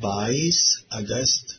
22 اگست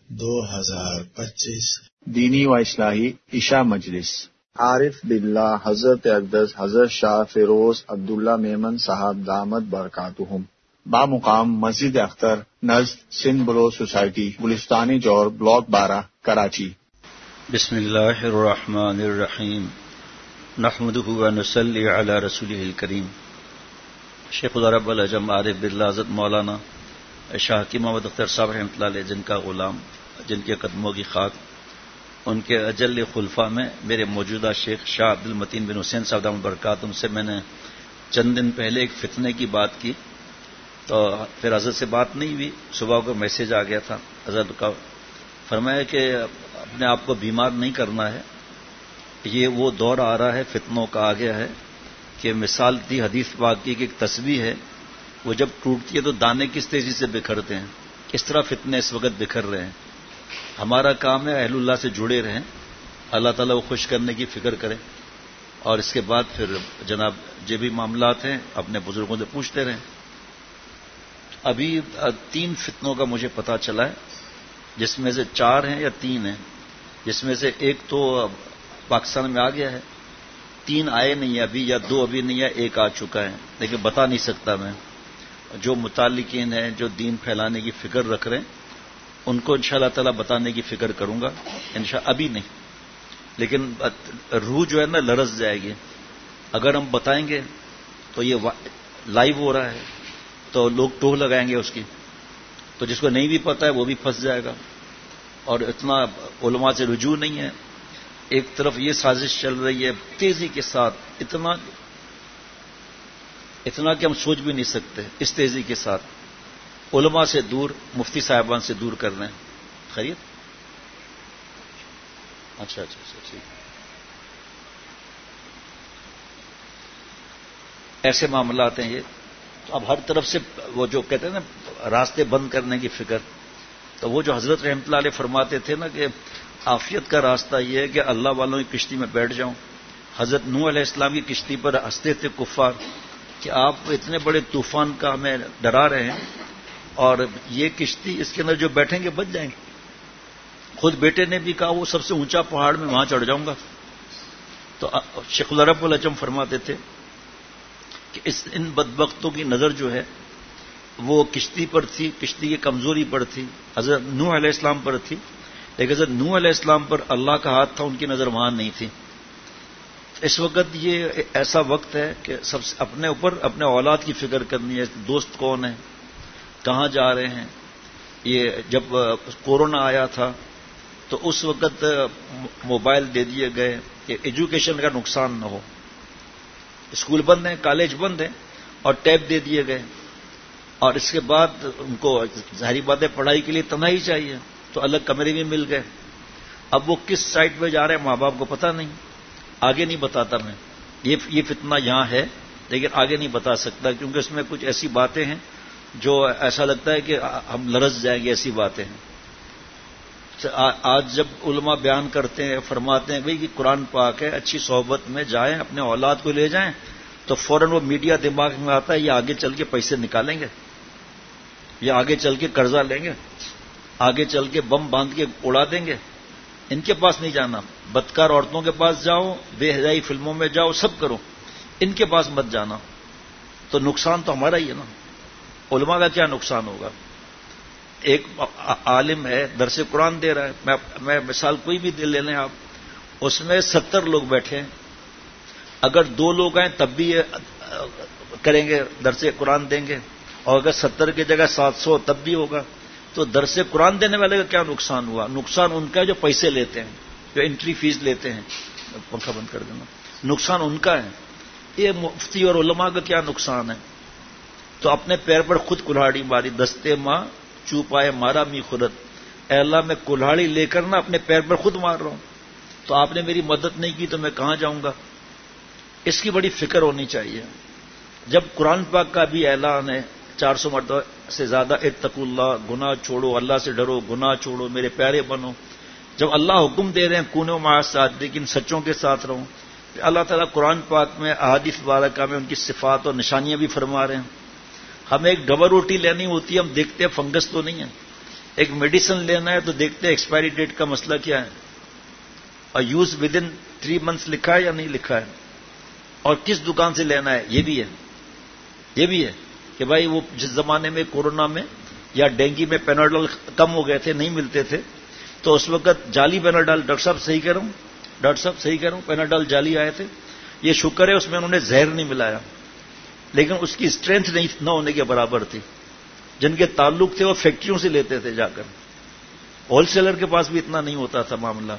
2025 دینی و اصلاحی عشاء مجلس۔ عارف باللہ حضرت اقدس حضرت شاہ فیروز عبداللہ میمن صاحب دامت برکاتہم، بامقام مسجد اختر نزد سندھ بلو سوسائٹی، گلستانی چور، بلاک 12، کراچی۔ بسم اللہ الرحمن الرحیم، نحمدہ و نصلی علی رسولہ الکریم۔ شیخ خدا رب العجم عارف باللہ حضرت مولانا شاہ حکیم محمد اختر صاحب رحمۃ اللہ علیہ، جن کا غلام، جن کے قدموں کی خاک، ان کے اجل خلفاء میں میرے موجودہ شیخ شاہ عبد المتین بن حسین صاحب دامت برکات، ان سے میں نے چند دن پہلے ایک فتنے کی بات کی، تو پھر حضرت سے بات نہیں ہوئی، صبح کو میسج آ گیا تھا حضرت کا، فرمایا کہ اپنے آپ کو بیمار نہیں کرنا ہے، یہ وہ دور آ رہا ہے، فتنوں کا آ گیا ہے کہ مثال دی حدیث پاک کی کہ ایک تسبیح ہے، وہ جب ٹوٹتی ہے تو دانے کس تیزی سے بکھرتے ہیں، اس طرح فتنے اس وقت بکھر رہے ہیں۔ ہمارا کام ہے اہل اللہ سے جڑے رہیں، اللہ تعالیٰ کو خوش کرنے کی فکر کریں، اور اس کے بعد پھر جناب جو بھی معاملات ہیں اپنے بزرگوں سے پوچھتے رہیں۔ ابھی 3 فتنوں کا مجھے پتا چلا ہے، جس میں سے 4 ہیں یا 3 ہیں، جس میں سے ایک تو پاکستان میں آ گیا ہے، 3 آئے نہیں ہیں ابھی، یا 2 ابھی نہیں ہے، 1 آ چکا ہے، لیکن بتا نہیں سکتا میں۔ جو متعلقین ہیں، جو دین پھیلانے کی فکر رکھ رہے ہیں، ان کو انشاءاللہ تعالیٰ بتانے کی فکر کروں گا، ابھی نہیں، لیکن روح جو ہے نا لرز جائے گی اگر ہم بتائیں گے، تو یہ لائیو ہو رہا ہے تو لوگ ٹوہ لگائیں گے اس کی، تو جس کو نہیں بھی پتا ہے وہ بھی پھنس جائے گا، اور اتنا علماء سے رجوع نہیں ہے۔ ایک طرف یہ سازش چل رہی ہے تیزی کے ساتھ، اتنا کہ ہم سوچ بھی نہیں سکتے، اس تیزی کے ساتھ علماء سے دور، مفتی صاحبان سے دور کر رہے ہیں۔ خیریت؟ اچھا ٹھیک۔ ایسے معاملات ہیں یہ، تو اب ہر طرف سے وہ جو کہتے ہیں نا راستے بند کرنے کی فکر، تو وہ جو حضرت رحمۃ اللہ علیہ فرماتے تھے نا کہ عافیت کا راستہ یہ ہے کہ اللہ والوں کی کشتی میں بیٹھ جاؤں۔ حضرت نوح علیہ السلام کی کشتی پر ہنستے تھے کفار کہ آپ اتنے بڑے طوفان کا ہمیں ڈرا رہے ہیں، اور یہ کشتی، اس کے اندر جو بیٹھیں گے بچ جائیں گے۔ خود بیٹے نے بھی کہا وہ سب سے اونچا پہاڑ میں وہاں چڑھ جاؤں گا۔ تو شیخ رب العجم فرماتے تھے کہ ان بدبختوں کی نظر جو ہے وہ کشتی پر تھی، کشتی کی کمزوری پر تھی، حضرت نوح علیہ السلام پر تھی، لیکن حضرت نوح علیہ السلام پر اللہ کا ہاتھ تھا، ان کی نظر وہاں نہیں تھی۔ اس وقت یہ ایسا وقت ہے کہ سب سے اپنے اوپر، اپنے اولاد کی فکر کرنی ہے، دوست کون ہیں، کہاں جا رہے ہیں۔ یہ جب کورونا آیا تھا تو اس وقت موبائل دے دیے گئے کہ ایجوکیشن کا نقصان نہ ہو، اسکول بند ہیں، کالج بند ہیں، اور ٹیب دے دیے گئے، اور اس کے بعد ان کو ظاہری بات ہے پڑھائی کے لیے تنہائی چاہیے، تو الگ کمرے بھی مل گئے۔ اب وہ کس سائٹ پہ جا رہے ہیں ماں باپ کو پتہ نہیں، آگے نہیں بتاتا میں، یہ فتنہ یہاں ہے لیکن آگے نہیں بتا سکتا، کیونکہ اس میں کچھ ایسی باتیں ہیں جو ایسا لگتا ہے کہ ہم لرز جائیں گے، ایسی باتیں ہیں۔ آج جب علماء بیان کرتے ہیں، فرماتے ہیں بھئی کہ قرآن پاک ہے، اچھی صحبت میں جائیں، اپنے اولاد کو لے جائیں، تو فوراً وہ میڈیا دماغ میں آتا ہے یہ آگے چل کے پیسے نکالیں گے، یہ آگے چل کے قرضہ لیں گے، آگے چل کے بم باندھ کے اڑا دیں گے۔ ان کے پاس نہیں جانا، بدکار عورتوں کے پاس جاؤ، بے حیائی فلموں میں جاؤ، سب کرو، ان کے پاس مت جانا۔ تو نقصان تو ہمارا ہی ہے نا، علماء کا کیا نقصان ہوگا؟ ایک عالم ہے درس قرآن دے رہا ہے، میں مثال کوئی بھی دے لے لیں آپ، اس میں 70 لوگ بیٹھے ہیں، اگر 2 لوگ آئیں تب بھی یہ کریں گے، درس قرآن دیں گے، اور اگر 70 کی جگہ 700 تب بھی ہوگا۔ تو درس قرآن دینے والے کا کیا نقصان ہوا؟ نقصان ان کا ہے جو پیسے لیتے ہیں، جو انٹری فیس لیتے ہیں، پنکھا بند کر دینا، نقصان ان کا ہے۔ یہ مفتی اور علماء کا کیا نقصان ہے؟ تو اپنے پیر پر خود کلہاڑی ماری، دستے ماں چوپائے مارا می خودت، اے اللہ میں کلہاڑی لے کر نہ اپنے پیر پر خود مار رہا ہوں، تو آپ نے میری مدد نہیں کی تو میں کہاں جاؤں گا؟ اس کی بڑی فکر ہونی چاہیے۔ جب قرآن پاک کا بھی اعلان ہے 400 مرتبہ سے زیادہ، اتقوا اللہ، گناہ چھوڑو، اللہ سے ڈرو، گناہ چھوڑو، میرے پیارے بنو، جب اللہ حکم دے رہے ہیں کونوا مع الصادقین، سچوں کے ساتھ رہو، اللہ تعالیٰ قرآن پاک میں احادیث مبارکہ میں ان کی صفات اور نشانیاں بھی فرما رہے ہیں۔ ہمیں ایک ڈبل روٹی لینی ہوتی ہے، ہم دیکھتے ہیں فنگس تو نہیں ہے. ایک میڈیسن لینا ہے تو دیکھتے ہیں ایکسپائری ڈیٹ کا مسئلہ کیا ہے، اور یوز ود ان 3 months لکھا ہے یا نہیں لکھا ہے، اور کس دکان سے لینا ہے. یہ بھی ہے کہ بھائی وہ جس زمانے میں کورونا میں یا ڈینگی میں پیناڈول کم ہو گئے تھے، نہیں ملتے تھے، تو اس وقت جعلی پیناڈول، ڈاکٹر صاحب صحیح کہہ رہا ہوں پیناڈول جعلی آئے تھے. یہ شکر ہے اس میں انہوں نے زہر نہیں ملایا، لیکن اس کی اسٹرینتھ نہ ہونے کے برابر تھی. جن کے تعلق تھے وہ فیکٹریوں سے لیتے تھے جا کر، ہول سیلر کے پاس بھی اتنا نہیں ہوتا تھا معاملہ.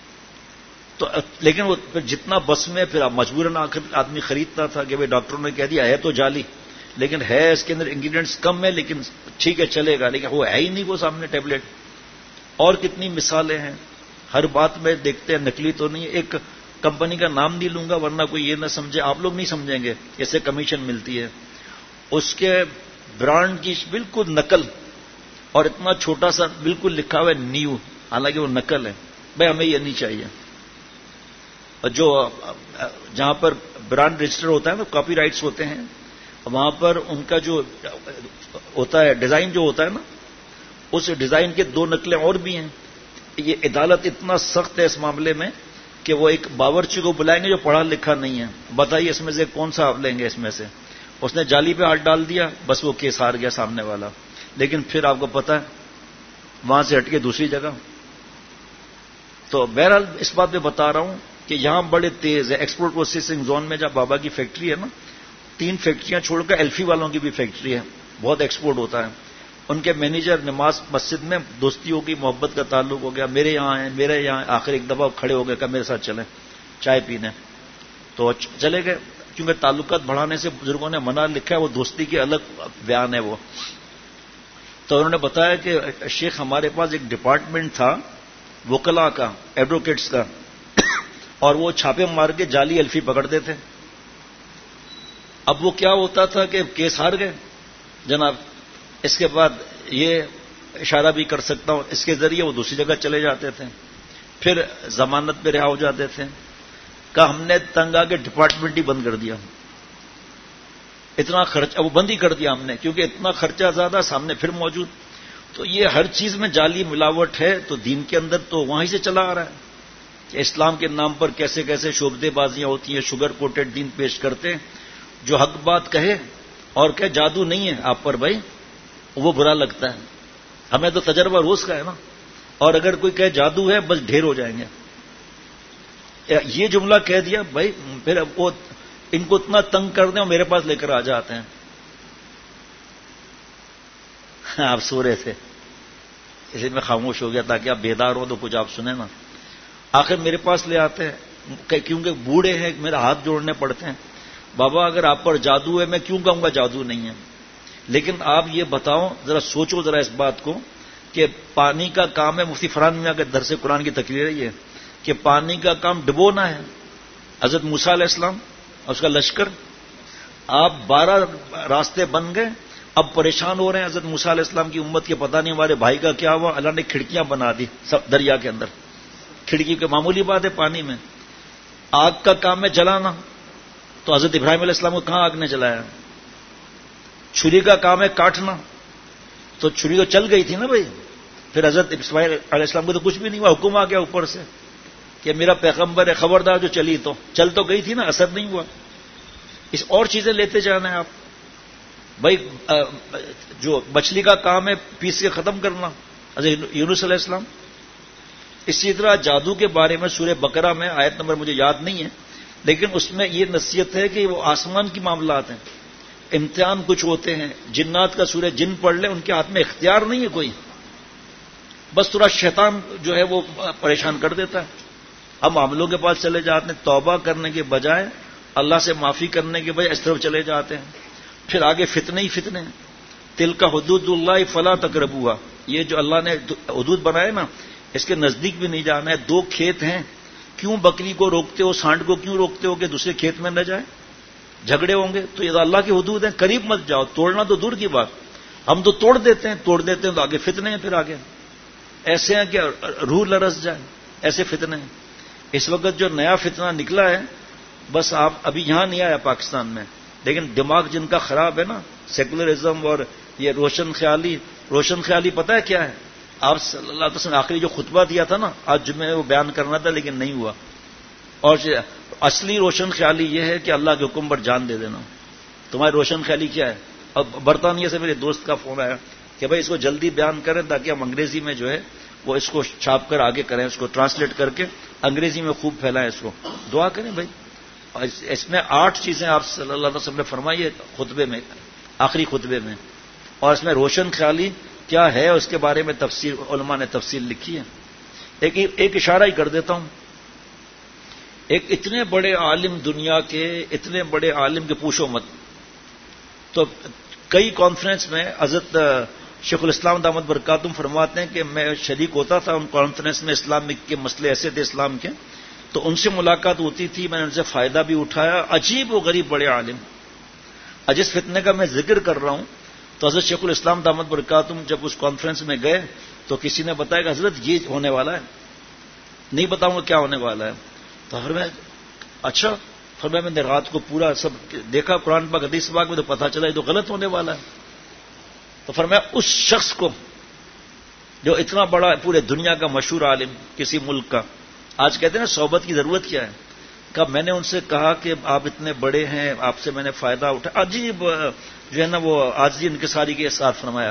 تو لیکن وہ پھر جتنا بس میں پھر مجبوراً آدمی خریدتا تھا کہ بھائی ڈاکٹروں نے کہہ دیا ہے تو جعلی، لیکن ہے اس کے اندر انگریڈینٹس کم ہے، لیکن ٹھیک ہے چلے گا، لیکن وہ ہے ہی نہیں وہ سامنے ٹیبلٹ. اور کتنی مثالیں ہیں، ہر بات میں دیکھتے ہیں نکلی تو نہیں. ایک کمپنی کا نام نہیں لوں گا ورنہ کوئی یہ نہ سمجھے، آپ لوگ نہیں سمجھیں گے، اسے کمیشن ملتی ہے. اس کے برانڈ کی بالکل نقل، اور اتنا چھوٹا سا بالکل لکھا ہوا ہے نیو، حالانکہ وہ نقل ہے. بھائی ہمیں یہ نہیں چاہیے. جو جہاں پر برانڈ رجسٹر ہوتا ہے نا، کاپی رائٹس ہوتے ہیں، وہاں پر ان کا جو ہوتا ہے ڈیزائن جو ہوتا ہے نا، اس ڈیزائن کے 2 نقلیں اور بھی ہیں. یہ عدالت اتنا سخت ہے اس معاملے میں کہ وہ ایک باورچی کو بلائیں گے جو پڑھا لکھا نہیں ہے، بتائیے اس میں سے کون سا آپ لیں گے. اس میں سے اس نے جعلی پہ ہاتھ ڈال دیا، بس وہ کیس ہار گیا سامنے والا. لیکن پھر آپ کو پتا ہے وہاں سے ہٹ کے دوسری جگہ. تو بہرحال اس بات پہ بتا رہا ہوں کہ یہاں بڑے تیز ہے. ایکسپورٹ پروسیسنگ زون میں جب بابا کی فیکٹری ہے نا، 3 فیکٹریاں چھوڑ کر ایلفی والوں کی بھی فیکٹری ہے، بہت ایکسپورٹ ہوتا ہے. ان کے مینیجر نماز مسجد میں دوستیوں کی محبت کا تعلق ہو گیا، میرے یہاں آخر ایک دفعہ کھڑے ہو گئے کہ میرے ساتھ چلیں چائے پینے. تو چلے گئے، کیونکہ تعلقات بڑھانے سے بزرگوں نے منع لکھا ہے، وہ دوستی کے الگ بیان ہے وہ. تو انہوں نے بتایا کہ شیخ ہمارے پاس ایک ڈپارٹمنٹ تھا وکلا کا، ایڈوکیٹس کا، اور وہ چھاپے مار کے جعلی ایلفی پکڑتے تھے. اب وہ کیا ہوتا تھا کہ کیس ہار گئے جناب، اس کے بعد یہ اشارہ بھی کر سکتا ہوں، اس کے ذریعے وہ دوسری جگہ چلے جاتے تھے، پھر ضمانت پہ رہا ہو جاتے تھے. کہ ہم نے تنگ آ کے ڈپارٹمنٹ ہی بند کر دیا، اتنا خرچہ وہ بند ہی کر دیا ہم نے، کیونکہ اتنا خرچہ زیادہ سامنے پھر موجود. تو یہ ہر چیز میں جعلی ملاوٹ ہے. تو دین کے اندر تو وہیں سے چلا آ رہا ہے کہ اسلام کے نام پر کیسے کیسے شعبدے بازیاں ہوتی ہیں، شوگر کوٹڈ دین پیش کرتے ہیں. جو حق بات کہے اور کہ جادو نہیں ہے آپ پر بھائی، وہ برا لگتا ہے. ہمیں تو تجربہ روز کا ہے نا. اور اگر کوئی کہے جادو ہے، بس ڈھیر ہو جائیں گے. یہ جملہ کہہ دیا بھائی، پھر وہ ان کو اتنا تنگ کر دیں اور میرے پاس لے کر آ جاتے ہیں. آپ سو رہے تھے اس لیے میں خاموش ہو گیا تاکہ آپ بیدار ہو تو کچھ آپ سنیں نا. آخر میرے پاس لے آتے ہیں کیونکہ بوڑھے ہیں، میرا ہاتھ جوڑنے پڑتے ہیں. بابا اگر آپ پر جادو ہے، میں کیوں کہوں گا جادو نہیں ہے؟ لیکن آپ یہ بتاؤ، ذرا سوچو ذرا اس بات کو کہ پانی کا کام ہے. مفتی فرحان میاں کے درس قرآن کی تقریر ہے یہ کہ پانی کا کام ڈبونا ہے. حضرت موسیٰ علیہ السلام اور اس کا لشکر، آپ 12 راستے بن گئے، اب پریشان ہو رہے ہیں. حضرت موسیٰ علیہ السلام کی امت کے پتہ نہیں ہمارے بھائی کا کیا ہوا. اللہ نے کھڑکیاں بنا دی سب دریا کے اندر. کھڑکی کی معمولی بات ہے پانی میں. آگ کا کام ہے جلانا، تو حضرت ابراہیم علیہ السلام کو کہاں آگ نے جلایا؟ چھری کا کام ہے کاٹنا، تو چھری تو چل گئی تھی نا بھائی. پھر حضرت اسماعیل علیہ السلام کو تو کچھ بھی نہیں ہوا، حکم آ گیا اوپر سے کہ میرا پیغمبر ہے، خبردار جو چلی تو چل تو گئی تھی نا، اثر نہیں ہوا. اس اور چیزیں لیتے جانا ہے آپ بھائی. جو مچھلی کا کام ہے پیس کے ختم کرنا، حضرت یونس علیہ السلام. اسی طرح جادو کے بارے میں سورہ بقرہ میں آیت نمبر مجھے یاد نہیں ہے، لیکن اس میں یہ نصیحت ہے کہ وہ آسمان کی معاملات ہیں، امتحان کچھ ہوتے ہیں. جنات کا سورہ جن پڑھ لیں، ان کے ہاتھ میں اختیار نہیں ہے کوئی، بس تھوڑا شیطان جو ہے وہ پریشان کر دیتا ہے. ہم عاملوں کے پاس چلے جاتے ہیں، توبہ کرنے کے بجائے اللہ سے معافی کرنے کے بجائے اس طرف چلے جاتے ہیں. پھر آگے فتنے ہی فتنے. تلک حدود اللہ فلا تقربوها، یہ جو اللہ نے حدود بنائے نا، اس کے نزدیک بھی نہیں جانا ہے. 2 کھیت ہیں، کیوں بکری کو روکتے ہو، سانڈ کو کیوں روکتے ہو کہ دوسرے کھیت میں نہ جائے؟ جھگڑے ہوں گے تو یہ اللہ کی حدود ہیں، قریب مت جاؤ. توڑنا تو دور کی بات، ہم تو توڑ دیتے ہیں تو آگے فتنے ہیں. پھر آگے ایسے ہیں کہ روح لرز جائے، ایسے فتنے ہیں. اس وقت جو نیا فتنہ نکلا ہے، بس آپ ابھی یہاں نہیں آیا پاکستان میں، لیکن دماغ جن کا خراب ہے نا، سیکولرزم اور یہ روشن خیالی پتہ ہے کیا ہے؟ آپ صلی اللہ علیہ وسلم نے آخری جو خطبہ دیا تھا نا، آج جمعے وہ بیان کرنا تھا لیکن نہیں ہوا. اور اصلی روشن خیالی یہ ہے کہ اللہ کے حکم پر جان دے دینا. تمہاری روشن خیالی کیا ہے؟ اب برطانیہ سے میرے دوست کا فون آیا کہ بھائی اس کو جلدی بیان کریں تاکہ ہم انگریزی میں جو ہے وہ اس کو چھاپ کر آگے کریں، اس کو ٹرانسلیٹ کر کے انگریزی میں خوب پھیلائیں. اس کو دعا کریں بھائی. اس میں 8 چیزیں آپ صلی اللہ علیہ وسلم نے فرمائی ہے خطبے میں، آخری خطبے میں. اور اس میں روشن خیالی کیا ہے اس کے بارے میں تفسیر علماء نے تفصیل لکھی ہے. ایک اشارہ ہی کر دیتا ہوں. ایک اتنے بڑے عالم دنیا کے، اتنے بڑے عالم کے پوچھو مت. تو کئی کانفرنس میں حضرت شیخ الاسلام دامت برکاتہم فرماتے ہیں کہ میں شریک ہوتا تھا ان کانفرنس میں، اسلام کے مسئلے ایسے تھے اسلام کے، تو ان سے ملاقات ہوتی تھی، میں نے ان سے فائدہ بھی اٹھایا. عجیب و غریب بڑے عالم. جس فتنے کا میں ذکر کر رہا ہوں تو حضرت شیخ الاسلام دامت برکاتہم جب اس کانفرنس میں گئے تو کسی نے بتایا کہ حضرت یہ ہونے والا ہے. نہیں بتاؤں گا کیا ہونے والا ہے. تو پھر میں اچھا، پھر میں نے رات کو پورا سب دیکھا قرآن پاک حدیث پاک میں، تو پتہ چلا یہ تو غلط ہونے والا ہے. تو پھر میں اس شخص کو جو اتنا بڑا پورے دنیا کا مشہور عالم کسی ملک کا، آج کہتے ہیں نا صحبت کی ضرورت کیا ہے، کہ میں نے ان سے کہا کہ آپ اتنے بڑے ہیں، آپ سے میں نے فائدہ اٹھا. عجیب جو ہے نا وہ عاجزی انکساری کے ساتھ فرمایا.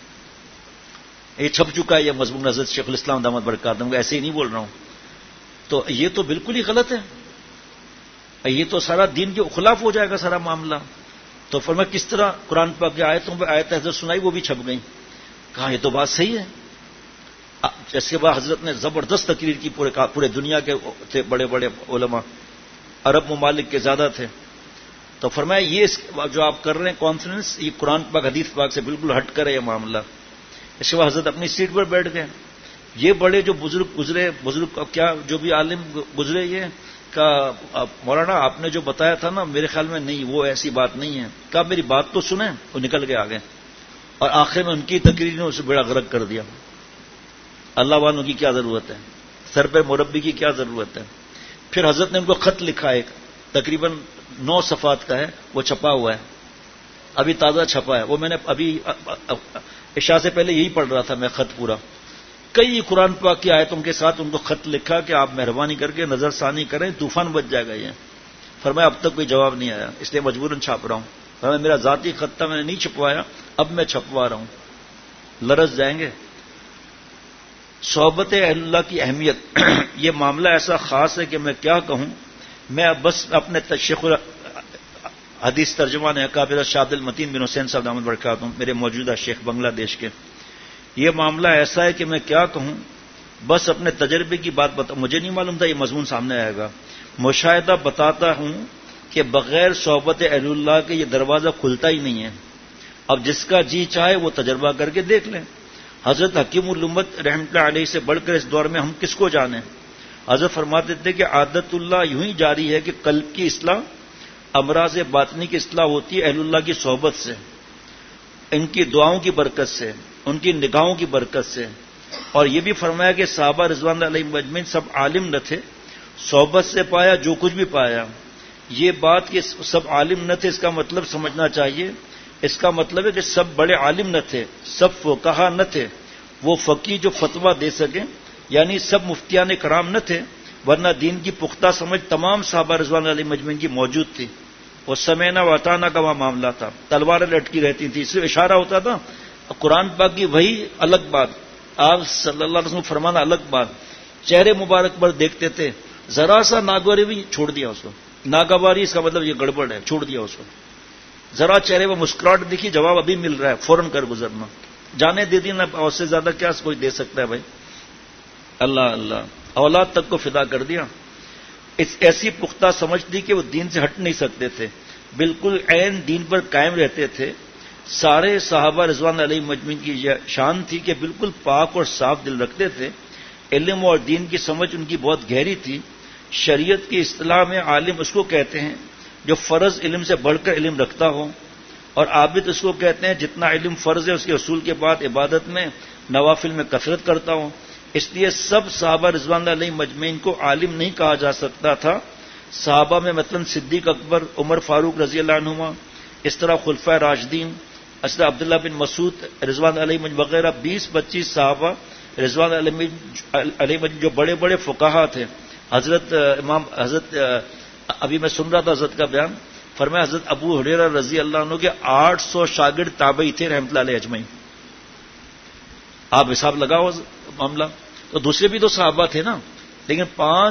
یہ چھپ چکا ہے یہ مضمون حضرت شیخ الاسلام دامت برکاتہم، ایسے ہی نہیں بول رہا ہوں. تو یہ تو بالکل ہی غلط ہے، یہ تو سارا دین کے خلاف ہو جائے گا سارا معاملہ. تو فرمایا کس طرح؟ قرآن پاک کی آیتوں پہ آیت حضرت سنائی، وہ بھی چھپ گئیں. کہا یہ تو بات صحیح ہے. اس کے بعد حضرت نے زبردست تقریر کی، پورے دنیا کے تھے بڑے بڑے علماء، عرب ممالک کے زیادہ تھے. تو فرمایا یہ جو آپ کر رہے ہیں کانفرنس، یہ قرآن پاک حدیث پاک سے بالکل ہٹ کر ہے یہ معاملہ. اس کے بعد حضرت اپنی سیٹ پر بیٹھ گئے. یہ بڑے جو بزرگ کیا جو بھی عالم گزرے، یہ کہ مولانا آپ نے جو بتایا تھا نا میرے خیال میں نہیں، وہ ایسی بات نہیں ہے. کہا میری بات تو سنیں. وہ نکل گئے آگے، اور آخر میں ان کی تقریر نے اسے بیڑا غرق کر دیا. اللہ والوں کی کیا ضرورت ہے، سر پہ مربی کی کیا ضرورت ہے. پھر حضرت نے ان کو خط لکھا، ایک تقریباً 9 صفحات کا ہے، وہ چھپا ہوا ہے، ابھی تازہ چھپا ہے. وہ میں نے ابھی عشاء سے پہلے یہی پڑھ رہا تھا میں خط پورا. کئی قرآن پاک کی آیتوں کے ساتھ ان کو خط لکھا کہ آپ مہربانی کر کے نظر ثانی کریں، طوفان بچ جائے گا یہ. فرمایا اب تک کوئی جواب نہیں آیا، اس لیے مجبوراً چھاپ رہا ہوں. فرمایا میرا ذاتی خط تھا، میں نے نہیں چھپوایا، اب میں چھپوا رہا ہوں. لرز جائیں گے. صحبت اہل اللہ کی اہمیت یہ معاملہ ایسا خاص ہے کہ میں کیا کہوں. میں بس اپنے شیخ حدیث ترجمان اکابر شاہ عبد المتین بن حسین صاحب دامت برکاتہم، میرے موجودہ شیخ بنگلہ دیش کے، یہ معاملہ ایسا ہے کہ میں کیا کہوں. بس اپنے تجربے کی بات مجھے نہیں معلوم تھا یہ مضمون سامنے آئے گا. مشاہدہ بتاتا ہوں کہ بغیر صحبت اہل اللہ کے یہ دروازہ کھلتا ہی نہیں ہے. اب جس کا جی چاہے وہ تجربہ کر کے دیکھ لیں. حضرت حکیم الامت رحمۃ اللہ علیہ سے بڑھ کر اس دور میں ہم کس کو جانیں. حضرت فرماتے تھے کہ عادت اللہ یوں ہی جاری ہے کہ قلب کی اصلاح، امراض باطنی کی اصلاح ہوتی ہے اہل اللہ کی صحبت سے، ان کی دعاؤں کی برکت سے، ان کی نگاہوں کی برکت سے. اور یہ بھی فرمایا کہ صحابہ رضوان اللہ علیہم اجمعین سب عالم نہ تھے، صحبت سے پایا جو کچھ بھی پایا. یہ بات کہ سب عالم نہ تھے اس کا مطلب سمجھنا چاہیے. اس کا مطلب ہے کہ سب بڑے عالم نہ تھے، سب فقہا نہ تھے، وہ فقی جو فتویٰ دے سکیں، یعنی سب مفتیان کرام نہ تھے، ورنہ دین کی پختہ سمجھ تمام صحابہ رضوان اللہ علیہم اجمعین کی موجود تھی. وہ سمینا و اطاعنا کا وہاں معاملہ تھا، تلواریں لٹکی رہتی تھی، صرف اشارہ ہوتا تھا. قرآن پاک کی وہی الگ بات، آپ صلی اللہ علیہ وسلم فرمانا الگ بات. چہرے مبارک پر دیکھتے تھے، ذرا سا ناگواری بھی چھوڑ دیا اس کو. ناگواری اس کا مطلب یہ گڑبڑ ہے، چھوڑ دیا اس کو. ذرا چہرے وہ مسکراہٹ دکھی، جواب ابھی مل رہا ہے، فوراً کر گزرنا. جانے دے دی نہ، اور سے زیادہ کیا کوئی دے سکتا ہے بھائی. اللہ اللہ، اولاد تک کو فدا کر دیا. اس ایسی پختہ سمجھ تھی کہ وہ دین سے ہٹ نہیں سکتے تھے، بالکل عین دین پر قائم رہتے تھے. سارے صحابہ رضوان علیہ مجمعین کی یہ شان تھی کہ بالکل پاک اور صاف دل رکھتے تھے. علم اور دین کی سمجھ ان کی بہت گہری تھی. شریعت کی اصطلاح میں عالم اس کو کہتے ہیں جو فرض علم سے بڑھ کر علم رکھتا ہو، اور عابد اس کو کہتے ہیں جتنا علم فرض ہے اس کے اصول کے بعد عبادت میں نوافل میں کثرت کرتا ہو. اس لیے سب صحابہ رضوان اللہ علیہ مجمعین کو عالم نہیں کہا جا سکتا تھا. صحابہ میں مثلا صدیق اکبر، عمر فاروق رضی اللہ عنہما، اس طرح خلفائے راشدین حضرت عبداللہ بن مسعود رضوان علیہ وغیرہ 20-25 صحابہ رضوان علیہ جو بڑے بڑے فقہا تھے. حضرت ابھی میں سن رہا تھا حضرت کا بیان، فرمایا حضرت ابو ہریرہ رضی اللہ عنہ کے 800 شاگرد تابعی تھے رحمۃ اللہ علیہ اجمعین. آپ حساب لگاؤ معاملہ. تو دوسرے بھی تو صحابہ تھے نا، لیکن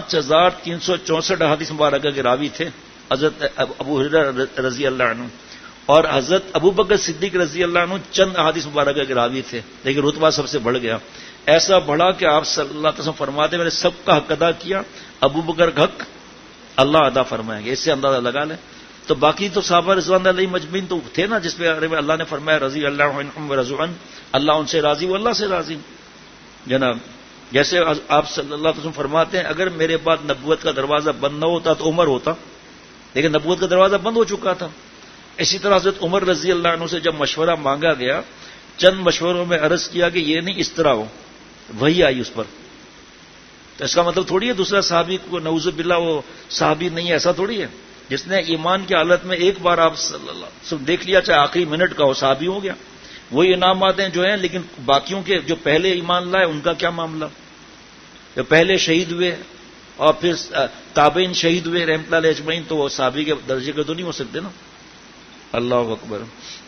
5364 احادیث مبارکہ کے راوی تھے حضرت ابو ہریرہ رضی اللہ عنہ، اور حضرت ابو بکر صدیق رضی اللہ عنہ چند احادیث مبارکہ کے راوی تھے، لیکن رتبہ سب سے بڑھ گیا. ایسا بڑھا کہ آپ صلی اللہ علیہ وسلم فرماتے میں نے سب کا حق ادا کیا، ابو بکر کا حق اللہ ادا فرمائیں گے. اس سے اندازہ لگا لیں. تو باقی تو صحابہ رضوان علیہ مجمعین تو تھے نا، جس پہ اللہ نے فرمایا رضی اللہ عنہم ورضوا عنہ، اللہ ان سے راضی وہ اللہ سے راضی. جناب جیسے آپ صلی اللہ علیہ وسلم فرماتے ہیں اگر میرے بعد نبوت کا دروازہ بند نہ ہوتا تو عمر ہوتا، لیکن نبوت کا دروازہ بند ہو چکا تھا. اسی طرح حضرت عمر رضی اللہ عنہ سے جب مشورہ مانگا گیا، چند مشوروں میں عرض کیا کہ یہ نہیں اس طرح ہو، وہی آئی اس پر. تو اس کا مطلب تھوڑی ہے دوسرا صحابی کو نعوذ باللہ وہ صحابی نہیں ہے، ایسا تھوڑی ہے. جس نے ایمان کی حالت میں ایک بار آپ صلی اللہ علیہ وسلم دیکھ لیا، چاہے آخری منٹ کا ہو، صحابی ہو گیا. وہی انعامات ہیں جو ہیں، لیکن باقیوں کے جو پہلے ایمان لائے ان کا کیا معاملہ؟ جو پہلے شہید ہوئے اور پھر تابعین شہید ہوئے رحمۃ اللہ علیہ اجمعین، تو وہ صحابی کے درجے کے تو نہیں ہو سکتے نا. اللہ اکبر.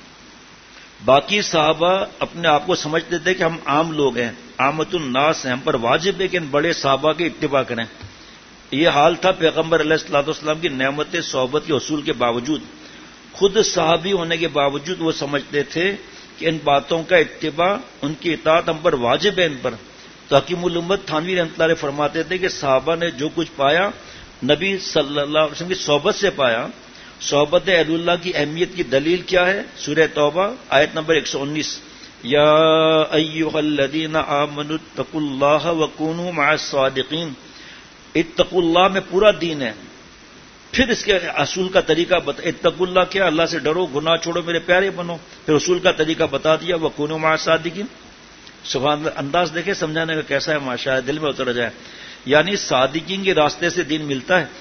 باقی صحابہ اپنے آپ کو سمجھتے تھے کہ ہم عام لوگ ہیں، عامت الناس ہیں، ہم پر واجب ہے کہ ان بڑے صحابہ کی اتباع کریں. یہ حال تھا پیغمبر علیہ الصلوۃ والسلام کی نعمت صحبت کے حصول کے باوجود. خود صحابی ہونے کے باوجود وہ سمجھتے تھے کہ ان باتوں کا اتباع، ان کی اطاعت ہم پر واجب ہے ان پر. تو حکیم الامت تھانوی رحمۃ اللہ علیہ فرماتے تھے کہ صحابہ نے جو کچھ پایا نبی صلی اللہ علیہ وسلم کی صحبت سے پایا. صحبت اہل اللہ کی اہمیت کی دلیل کیا ہے؟ سورہ توبہ آیت نمبر 119، یا ایھا الذین آمنوا اتقوا اللہ وکونوا مع الصادقین. اتقوا اللہ میں پورا دین ہے. پھر اس کے اصول کا طریقہ اتقوا اللہ کیا؟ اللہ سے ڈرو، گناہ چھوڑو، میرے پیارے بنو. پھر اصول کا طریقہ بتا دیا، وکونوا مع الصادقین. سبحان اللہ. انداز دیکھیں سمجھانے کا کیسا ہے، ماشاءاللہ دل میں اتر جائے. یعنی صادقین کے راستے سے دین ملتا ہے،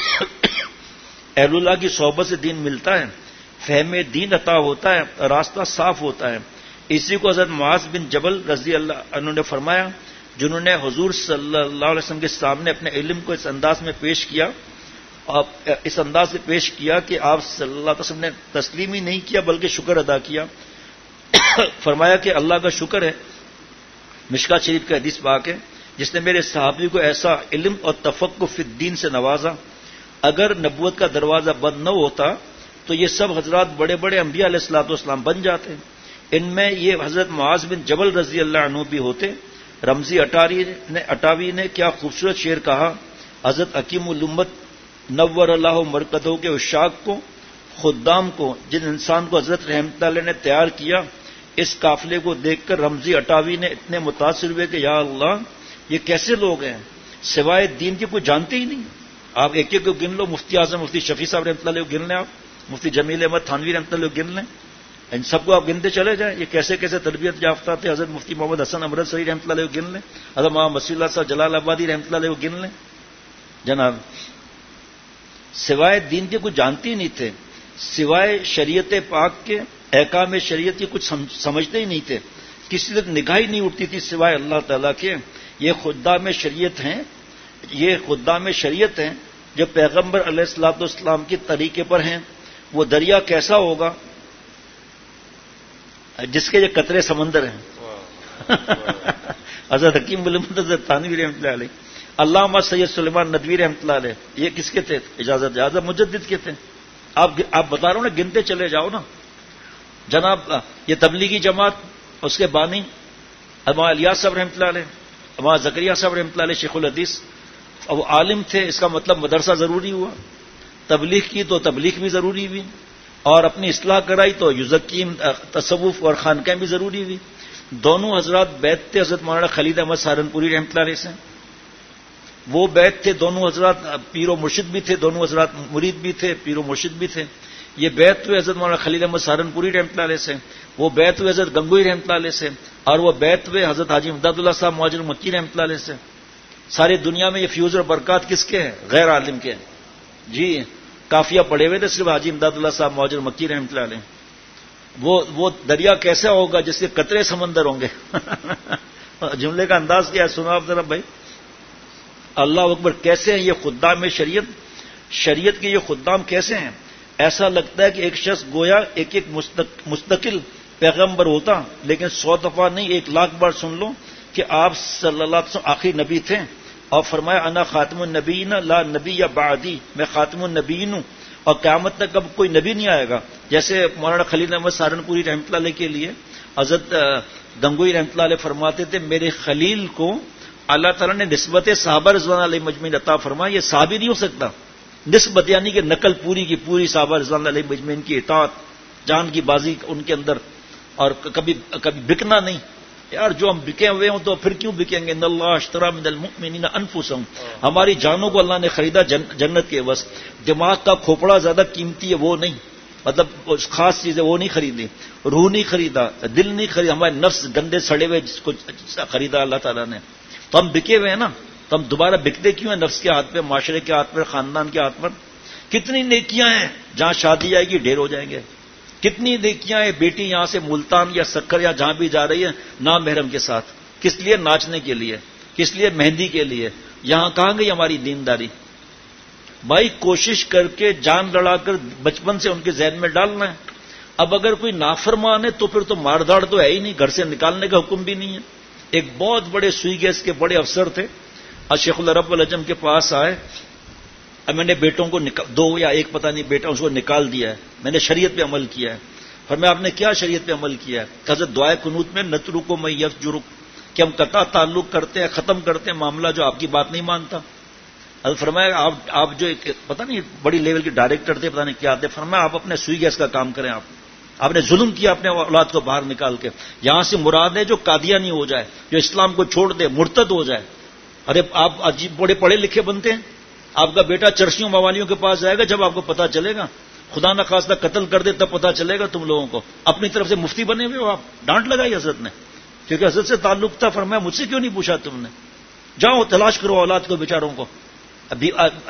اہل اللہ کی صحبت سے دین ملتا ہے، فہم دین عطا ہوتا ہے، راستہ صاف ہوتا ہے. اسی کو حضرت معاذ بن جبل رضی اللہ عنہ نے فرمایا، جنہوں نے حضور صلی اللہ علیہ وسلم کے سامنے اپنے علم کو اس انداز میں پیش کیا، اور اس انداز سے پیش کیا کہ آپ صلی اللہ علیہ وسلم نے تسلیم ہی نہیں کیا بلکہ شکر ادا کیا. فرمایا کہ اللہ کا شکر ہے، مشکاۃ شریف کا حدیث پاک ہے، جس نے میرے صحابی کو ایسا علم اور تفقہ فی الدین سے نوازا. اگر نبوت کا دروازہ بند نہ ہوتا تو یہ سب حضرات بڑے بڑے انبیاء علیہ الصلوۃ والسلام بن جاتے. ان میں یہ حضرت معاذ بن جبل رضی اللہ عنہ بھی ہوتے. رمزی اٹاوی نے کیا خوبصورت شعر کہا. حضرت حکیم الامت نور اللہ مرکزوں کے عشاق کو، خدام کو، جن انسان کو حضرت رحمۃ اللہ نے تیار کیا، اس قافلے کو دیکھ کر رمزی اٹاوی نے اتنے متاثر ہوئے کہ یا اللہ یہ کیسے لوگ ہیں، سوائے دین کے کوئی جانتے ہی نہیں. آپ ایک ایک کو گن لو، مفتی اعظم مفتی شفیع صاحب رحمۃ اللہ علیہ کو گن لیں، آپ مفتی جمیل احمد تھانوی رحمۃ اللہ کو گن لیں، ان سب کو آپ گنتے چلے جائیں. یہ کیسے کیسے تربیت یافتہ تھے. حضرت مفتی محمد حسن امرتسری رحمۃ اللہ علیہ کو گن لیں، حضرت محمد مسیح اللہ صاحب جلال آبادی رحمۃ اللہ علیہ کو گن لیں. جناب سوائے دین کے کچھ جانتے ہی نہیں تھے، سوائے شریعت پاک کے احکام شریعت کی کچھ سمجھتے ہی نہیں تھے، کسی سے نگاہ ہی نہیں اٹھتی تھی سوائے اللہ تعالیٰ کے. یہ خدام شریعت ہیں، یہ خدام شریعت ہیں جو پیغمبر علیہ الصلوۃ والسلام کے طریقے پر ہیں. وہ دریا کیسا ہوگا جس کے یہ قطرے سمندر ہیں. حضرت حکیم الامت حضرت تھانوی رحمۃ اللہ علیہ، علامہ سید سلیمان ندوی رحمۃ اللہ علیہ، یہ کس کے تھے؟ اجازت مجدد کے تھے. آپ بتا رہا ہوں نا، گنتے چلے جاؤ نا. جناب یہ تبلیغی جماعت، اس کے بانی علامہ الیاس صاحب رحمۃ اللہ علیہ، علامہ زکریا صاحب رحمۃ اللہ علیہ شیخ الحدیث. اب وہ عالم تھے، اس کا مطلب مدرسہ ضروری ہوا. تبلیغ کی تو تبلیغ بھی ضروری ہوئی، اور اپنی اصلاح کرائی تو یزکیم تصوف اور خانقاہیں بھی ضروری ہوئی. دونوں حضرات بیت تھے حضرت مولانا خلید احمد سہارنپوری رحمۃ اللہ علیہ سے. وہ بیت تھے، دونوں حضرات پیر و مرشد بھی تھے، دونوں حضرات مرید بھی تھے، پیر و مرشد بھی تھے. یہ بیت ہوئے حضرت مولانا خلید احمد سہارنپوری رحمۃ اللہ علیہ سے، وہ بیت ہوئے حضرت گنگوئی رحمۃ اللہ علیہ سے، اور وہ بیت ہوئے حضرت حاجی امداد اللہ صاحب مہاجر مکی رحمۃ اللہ علیہ سے. ساری دنیا میں یہ فیوز اور برکات کس کے ہیں؟ غیر عالم کے ہیں. جی کافیہ پڑے ہوئے تھے صرف حاجی امداد اللہ صاحب مہاجر مکی رحمۃ اللہ علیہ. وہ دریا کیسا ہوگا جس کے قطرے سمندر ہوں گے. جملے کا انداز کیا ہے سنو آپ ذرا بھائی. اللہ اکبر. کیسے ہیں یہ خدام شریعت کے یہ خدام کیسے ہیں؟ ایسا لگتا ہے کہ ایک شخص گویا ایک مستقل پیغمبر ہوتا، لیکن 100 دفعہ نہیں 1,00,000 بار سن لو کہ آپ صلی اللہ علیہ وسلم آخری نبی تھے اور فرمایا انا خاتم النبیین لا نبی بعدی، میں خاتم النبیین ہوں اور قیامت تک اب کوئی نبی نہیں آئے گا. جیسے مولانا خلیل احمد سہارنپوری رحمۃ اللہ علیہ کے لیے حضرت گنگوئی رحمۃ اللہ علیہ فرماتے تھے میرے خلیل کو اللہ تعالیٰ نے نسبت صحابہ رضوان علیہ مجمعین عطا فرمایا. یہ صحابی نہیں ہو سکتا. نسبت یعنی کہ نقل پوری کی پوری صحابہ رضوان علیہ مجمعین کی اطاعت، جان کی بازی ان کے اندر، اور کبھی بکنا نہیں. یار جو ہم بکے ہوئے ہوں تو پھر کیوں بکیں گے؟ ان اللہ اشترى من المؤمنین انفسهم، ہماری جانوں کو اللہ نے خریدا جنت کے عوض. دماغ کا کھوپڑا زیادہ قیمتی ہے وہ نہیں، مطلب خاص چیزیں وہ نہیں خریدی، روح نہیں خریدا، دل نہیں خریدا، ہمارے نفس گندے سڑے ہوئے جس کو خریدا اللہ تعالیٰ نے. تو ہم بکے ہوئے ہیں نا، تو ہم دوبارہ بکتے کیوں ہیں؟ نفس کے ہاتھ پہ، معاشرے کے ہاتھ پر، خاندان کے ہاتھ پر. کتنی نیکیاں ہیں جہاں شادی آئے گی ڈھیر ہو جائیں گے. کتنی نیکیاں ہیں بیٹی یہاں سے ملتان یا سکر یا جہاں بھی جا رہی ہے نام محرم کے ساتھ. کس لیے؟ ناچنے کے لیے. کس لیے؟ مہندی کے لیے. یہاں کہاں گئی ہماری دینداری؟ بھائی کوشش کر کے جان لڑا کر بچپن سے ان کے ذہن میں ڈالنا ہے. اب اگر کوئی نافرمان ہے تو پھر تو مارداڑ تو ہے ہی نہیں، گھر سے نکالنے کا حکم بھی نہیں ہے. ایک بہت بڑے سوئی گیس کے بڑے افسر تھے، شیخ اللہ رب العجم کے پاس آئے. اب میں نے بیٹوں کو 2 یا 1 پتہ نہیں بیٹا اس کو نکال دیا ہے، میں نے شریعت پہ عمل کیا ہے. فرمایا آپ نے کیا شریعت پہ عمل کیا ہے؟ حضرت دعائے قنوت میں نترک من یفجرک، کہ ہم قطع تعلق کرتے ہیں، ختم کرتے ہیں معاملہ جو آپ کی بات نہیں مانتا. حضرت فرمایا آپ جو ایک پتہ نہیں بڑی لیول کے ڈائریکٹر تھے، پتہ نہیں کیا تھے، فرمایا آپ اپنے سوئی گیس کا کام کریں. آپ نے ظلم کیا اپنے اولاد کو باہر نکال کے. یہاں سے مراد ہے جو قادیانی ہو جائے، جو اسلام کو چھوڑ دے، مرتد ہو جائے. ارے آپ عجیب بڑے پڑھے لکھے بنتے ہیں، آپ کا بیٹا چرسیوں موالیوں کے پاس جائے گا جب آپ کو پتا چلے گا. خدا نخواستہ قتل کر دے تب پتا چلے گا تم لوگوں کو. اپنی طرف سے مفتی بنے ہوئے ہو آپ. ڈانٹ لگائی حضرت نے، کیونکہ حضرت سے تعلق تھا. فرمایا مجھ سے کیوں نہیں پوچھا تم نے؟ جاؤ تلاش کرو اولاد کو بیچاروں کو. ابھی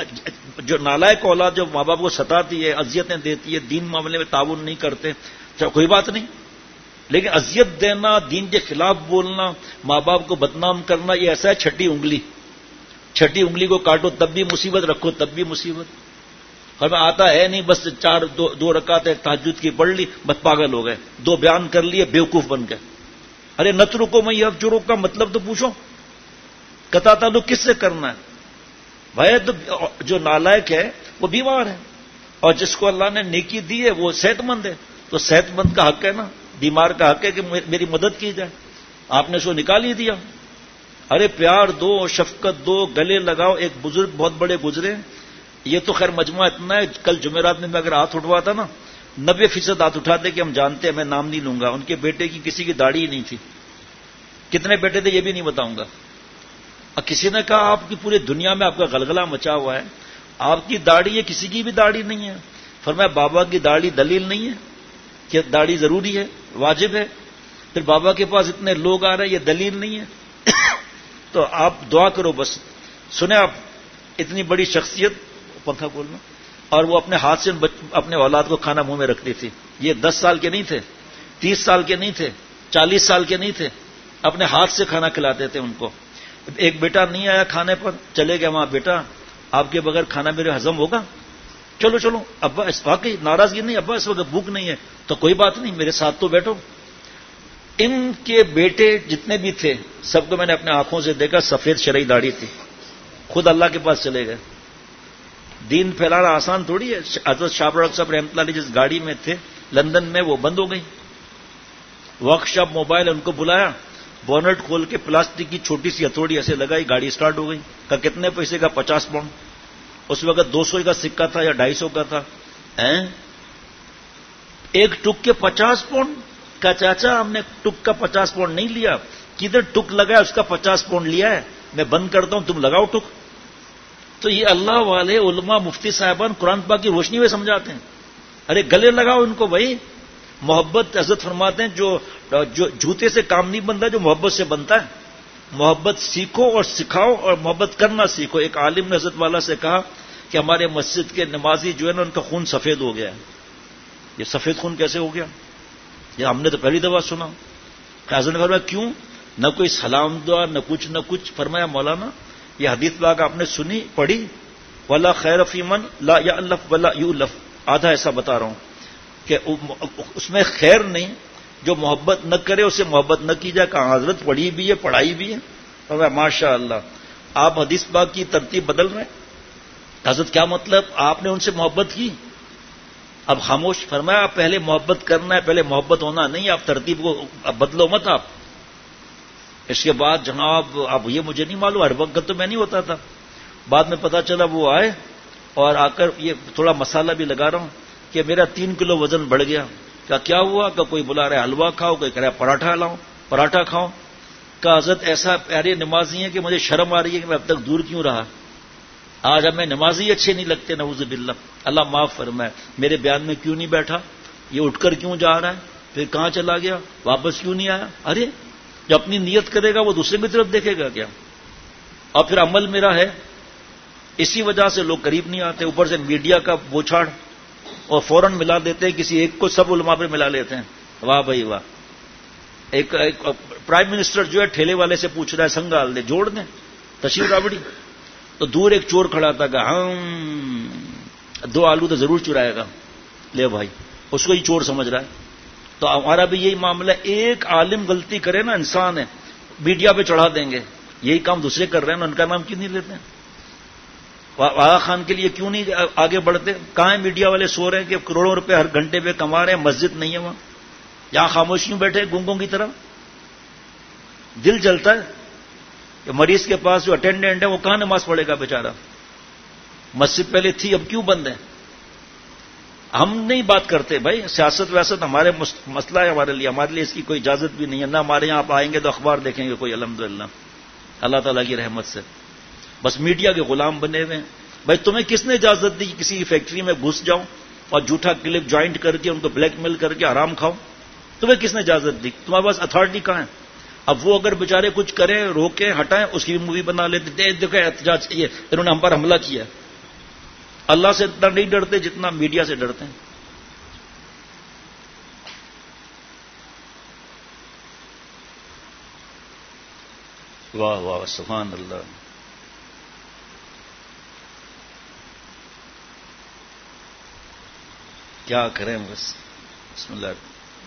جو نالائق اولاد جو ماں باپ کو ستاتی ہے، اذیتیں دیتی ہے، دین معاملے میں تعاون نہیں کرتے، کوئی بات نہیں. لیکن اذیت دینا، دین کے خلاف بولنا، ماں باپ کو بدنام کرنا، یہ ایسا ہے چھٹی انگلی. چھٹی انگلی کو کاٹو تب بھی مصیبت، رکھو تب بھی مصیبت. اور میں آتا ہے نہیں، بس 2 رکعت تہجد کی پڑھ لی، بس پاگل ہو گئے، 2 بیان کر لیے، بیوقوف بن گئے. ارے نترکو من یفجرک کا مطلب تو پوچھو، قطع تعلق کس سے کرنا ہے؟ بھائی تو جو نالائق ہے وہ بیمار ہے، اور جس کو اللہ نے نیکی دی ہے وہ صحت مند ہے. تو صحت مند کا حق ہے نا، بیمار کا حق ہے کہ میری مدد کی جائے. آپ نے اس کو نکال ہی دیا. ارے پیار دو، شفقت دو، گلے لگاؤ. ایک بزرگ بہت بڑے گزرے، یہ تو خیر مجموعہ اتنا ہے، کل جمعرات میں اگر ہاتھ اٹھواتا نا 90% ہاتھ اٹھاتے کہ ہم جانتے ہیں، میں نام نہیں لوں گا. ان کے بیٹے کی کسی کی داڑھی ہی نہیں تھی. کتنے بیٹے تھے یہ بھی نہیں بتاؤں گا. اور کسی نے کہا آپ کی پوری دنیا میں آپ کا غلغلہ مچا ہوا ہے، آپ کی داڑھی ہے، کسی کی بھی داڑھی نہیں ہے. فرمایا بابا کی داڑھی دلیل نہیں ہے کہ داڑھی ضروری ہے، واجب ہے. پھر بابا کے پاس اتنے لوگ آ رہے ہیں، یہ دلیل نہیں ہے. تو آپ دعا کرو بس. سنیں آپ، اتنی بڑی شخصیت، پنکھا کھولنا، اور وہ اپنے ہاتھ سے اپنے اولاد کو کھانا منہ میں رکھتی تھی. یہ 10 سال کے نہیں تھے، 30 سال کے نہیں تھے، 40 سال کے نہیں تھے، اپنے ہاتھ سے کھانا کھلاتے تھے ان کو. ایک بیٹا نہیں آیا کھانے پر، چلے گئے وہاں، بیٹا آپ کے بغیر کھانا میرے ہضم ہوگا؟ چلو چلو ابا، اس واقعی ناراضگی نہیں، ابا اس وقت بھوک نہیں ہے تو کوئی بات نہیں، میرے ساتھ تو بیٹھو. ان کے بیٹے جتنے بھی تھے سب کو میں نے اپنے آنکھوں سے دیکھا، سفید شرعی داڑھی تھی. خود اللہ کے پاس چلے گئے. دین پھیلانا آسان تھوڑی ہے. حضرت شاہ برق صاحب رحمۃ اللہ علیہ جس گاڑی میں تھے لندن میں، وہ بند ہو گئی. ورک شاپ موبائل ان کو بلایا، بونٹ کھول کے پلاسٹک کی چھوٹی سی ہتھوڑی ایسے لگائی، گاڑی سٹارٹ ہو گئی. کہا کتنے پیسے کا؟ 50 پاؤنڈ. اس وقت 200 کا سکہ تھا یا 250 کا تھا. ایک ٹک کے 50 پاؤنڈ کا؟ چاچا ہم نے ٹک کا 50 پاؤنڈ نہیں لیا، کدھر ٹک لگا ہے اس کا 50 پاؤنڈ لیا ہے. میں بند کرتا ہوں، تم لگاؤ ٹک. تو یہ اللہ والے علماء مفتی صاحبان قرآن پاک کی روشنی میں سمجھاتے ہیں. ارے گلے لگاؤ ان کو بھائی. محبت، حضرت فرماتے ہیں جو جوتے سے کام نہیں بنتا، جو محبت سے بنتا ہے. محبت سیکھو اور سکھاؤ اور محبت کرنا سیکھو. ایک عالم نے حضرت والا سے کہا کہ ہمارے مسجد کے نمازی جو ہے نا ان کا خون سفید ہو گیا ہے. یہ سفید خون کیسے ہو گیا؟ یہ ہم نے تو پہلی دفعہ سنا. حضرت نے فرمایا کیوں؟ نہ کوئی سلام دعا نہ کچھ. فرمایا مولانا یہ حدیث پاک آپ نے سنی پڑھی؟ ولا خیر فی من لا یألف ولا یؤلف. آدھا ایسا بتا رہا ہوں کہ اس میں خیر نہیں جو محبت نہ کرے اسے محبت نہ کی جائے. کہاں حضرت پڑھی بھی ہے پڑھائی بھی ہے. فرمایا ماشاء اللہ آپ حدیث پاک کی ترتیب بدل رہے ہیں. حضرت کیا مطلب؟ آپ نے ان سے محبت کی اب خاموش. فرمایا پہلے محبت کرنا ہے، پہلے محبت ہونا نہیں. آپ ترتیب کو بدلو مت. آپ اس کے بعد جناب اب یہ مجھے نہیں معلوم، ہر وقت تو میں نہیں ہوتا تھا. بعد میں پتا چلا وہ آئے اور آ کر یہ تھوڑا مسالہ بھی لگا رہا ہوں کہ میرا 3 کلو وزن بڑھ گیا. کیا ہوا؟ کہ کوئی بلا رہا ہے حلوہ کھاؤ، کوئی کہہ رہا ہے پراٹھا لاؤ، پراٹھا کھاؤ. کہ حضرت ایسا پیارے نمازی ہیں کہ مجھے شرم آ رہی ہے کہ میں اب تک دور کیوں رہا. آج ہمیں نمازی اچھے نہیں لگتے نعوذ باللہ. اللہ معاف فرمائے. میرے بیان میں کیوں نہیں بیٹھا؟ یہ اٹھ کر کیوں جا رہا ہے؟ پھر کہاں چلا گیا؟ واپس کیوں نہیں آیا؟ ارے جو اپنی نیت کرے گا وہ دوسرے کی طرف دیکھے گا کیا؟ اور پھر عمل میرا ہے. اسی وجہ سے لوگ قریب نہیں آتے. اوپر سے میڈیا کا بوچھاڑ اور فوراً ملا دیتے ہیں کسی ایک کو، سب علماء پہ ملا لیتے ہیں. واہ بھائی واہ. ایک پرائم منسٹر جو ہے ٹھیلے والے سے پوچھ رہا ہے سنگال دے جوڑ دیں تشریف راوڑی. تو دور ایک چور کھڑا تھا کہ 2 آلو تو ضرور چرائے گا. لے بھائی اس کو ہی چور سمجھ رہا ہے. تو ہمارا بھی یہی معاملہ ہے. ایک عالم غلطی کرے نا، انسان ہے، میڈیا پہ چڑھا دیں گے. یہی کام دوسرے کر رہے ہیں نا، ان کا نام کیوں نہیں لیتے ہیں؟ آغا خان کے لیے کیوں نہیں آگے بڑھتے؟ کہاں ہیں میڈیا والے؟ سو رہے ہیں کہ کروڑوں روپے ہر گھنٹے پہ کما رہے ہیں، مسجد نہیں ہے وہاں. یہاں خاموش کیوں بیٹھے گونگوں کی طرح؟ دل جلتا ہے کہ مریض کے پاس جو اٹینڈنٹ ہے وہ کہاں نماز پڑھے گا بیچارہ؟ مسجد پہلے تھی اب کیوں بند ہے؟ ہم نہیں بات کرتے بھائی. سیاست ویاست ہمارے مسئلہ ہے ہمارے لیے اس کی کوئی اجازت بھی نہیں ہے. نہ ہمارے یہاں آپ آئیں گے تو اخبار دیکھیں گے کوئی الحمدللہ اللہ تعالیٰ کی رحمت سے. بس میڈیا کے غلام بنے ہوئے ہیں. بھائی تمہیں کس نے اجازت دی کہ کسی فیکٹری میں گھس جاؤ اور جھوٹا کلپ جوائنٹ کر کے ان کو بلیک میل کر کے آرام کھاؤ؟ تمہیں کس نے اجازت دی؟ تمہارے پاس اتھارٹی کہاں ہے؟ اب وہ اگر بیچارے کچھ کریں، روکیں، ہٹائیں، اس کی مووی بنا لیتے. دیکھو احتجاج یہ انہوں نے ہم پر حملہ کیا. اللہ سے اتنا نہیں ڈرتے جتنا میڈیا سے ڈرتے ہیں. واہ واہ سبحان اللہ. کیا کریں بس. بسم اللہ.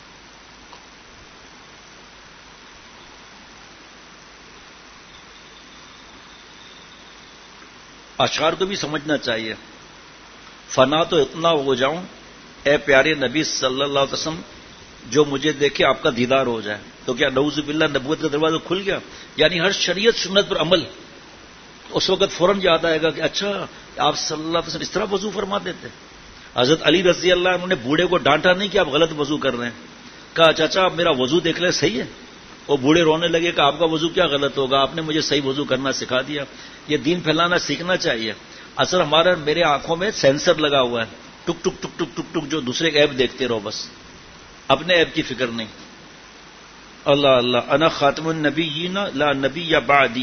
اشعار کو بھی سمجھنا چاہیے. فنا تو اتنا ہو جاؤں اے پیارے نبی صلی اللہ علیہ وسلم جو مجھے دیکھے آپ کا دیدار ہو جائے. تو کیا نعوذ باللہ نبوت کا دروازہ کھل گیا؟ یعنی ہر شریعت سنت پر عمل. اس وقت فوراً یاد آئے گا کہ اچھا آپ صلی اللہ علیہ وسلم اس طرح وضو فرما دیتے. حضرت علی رضی اللہ عنہ نے بوڑھے کو ڈانٹا نہیں کہ آپ غلط وضو کر رہے ہیں. کہا چاچا آپ میرا وضو دیکھ لیں صحیح ہے. وہ بوڑھے رونے لگے کہ آپ کا وضو کیا غلط ہوگا، آپ نے مجھے صحیح وضو کرنا سکھا دیا. یہ دین پھیلانا سیکھنا چاہیے. اصل میرے آنکھوں میں سینسر لگا ہوا ہے، ٹک ٹک ٹک ٹک ٹک ٹک، جو دوسرے کا ایپ دیکھتے رہو، بس اپنے ایپ کی فکر نہیں. اللہ اللہ. انا خاتم النبیین لا نبی یا بعدی.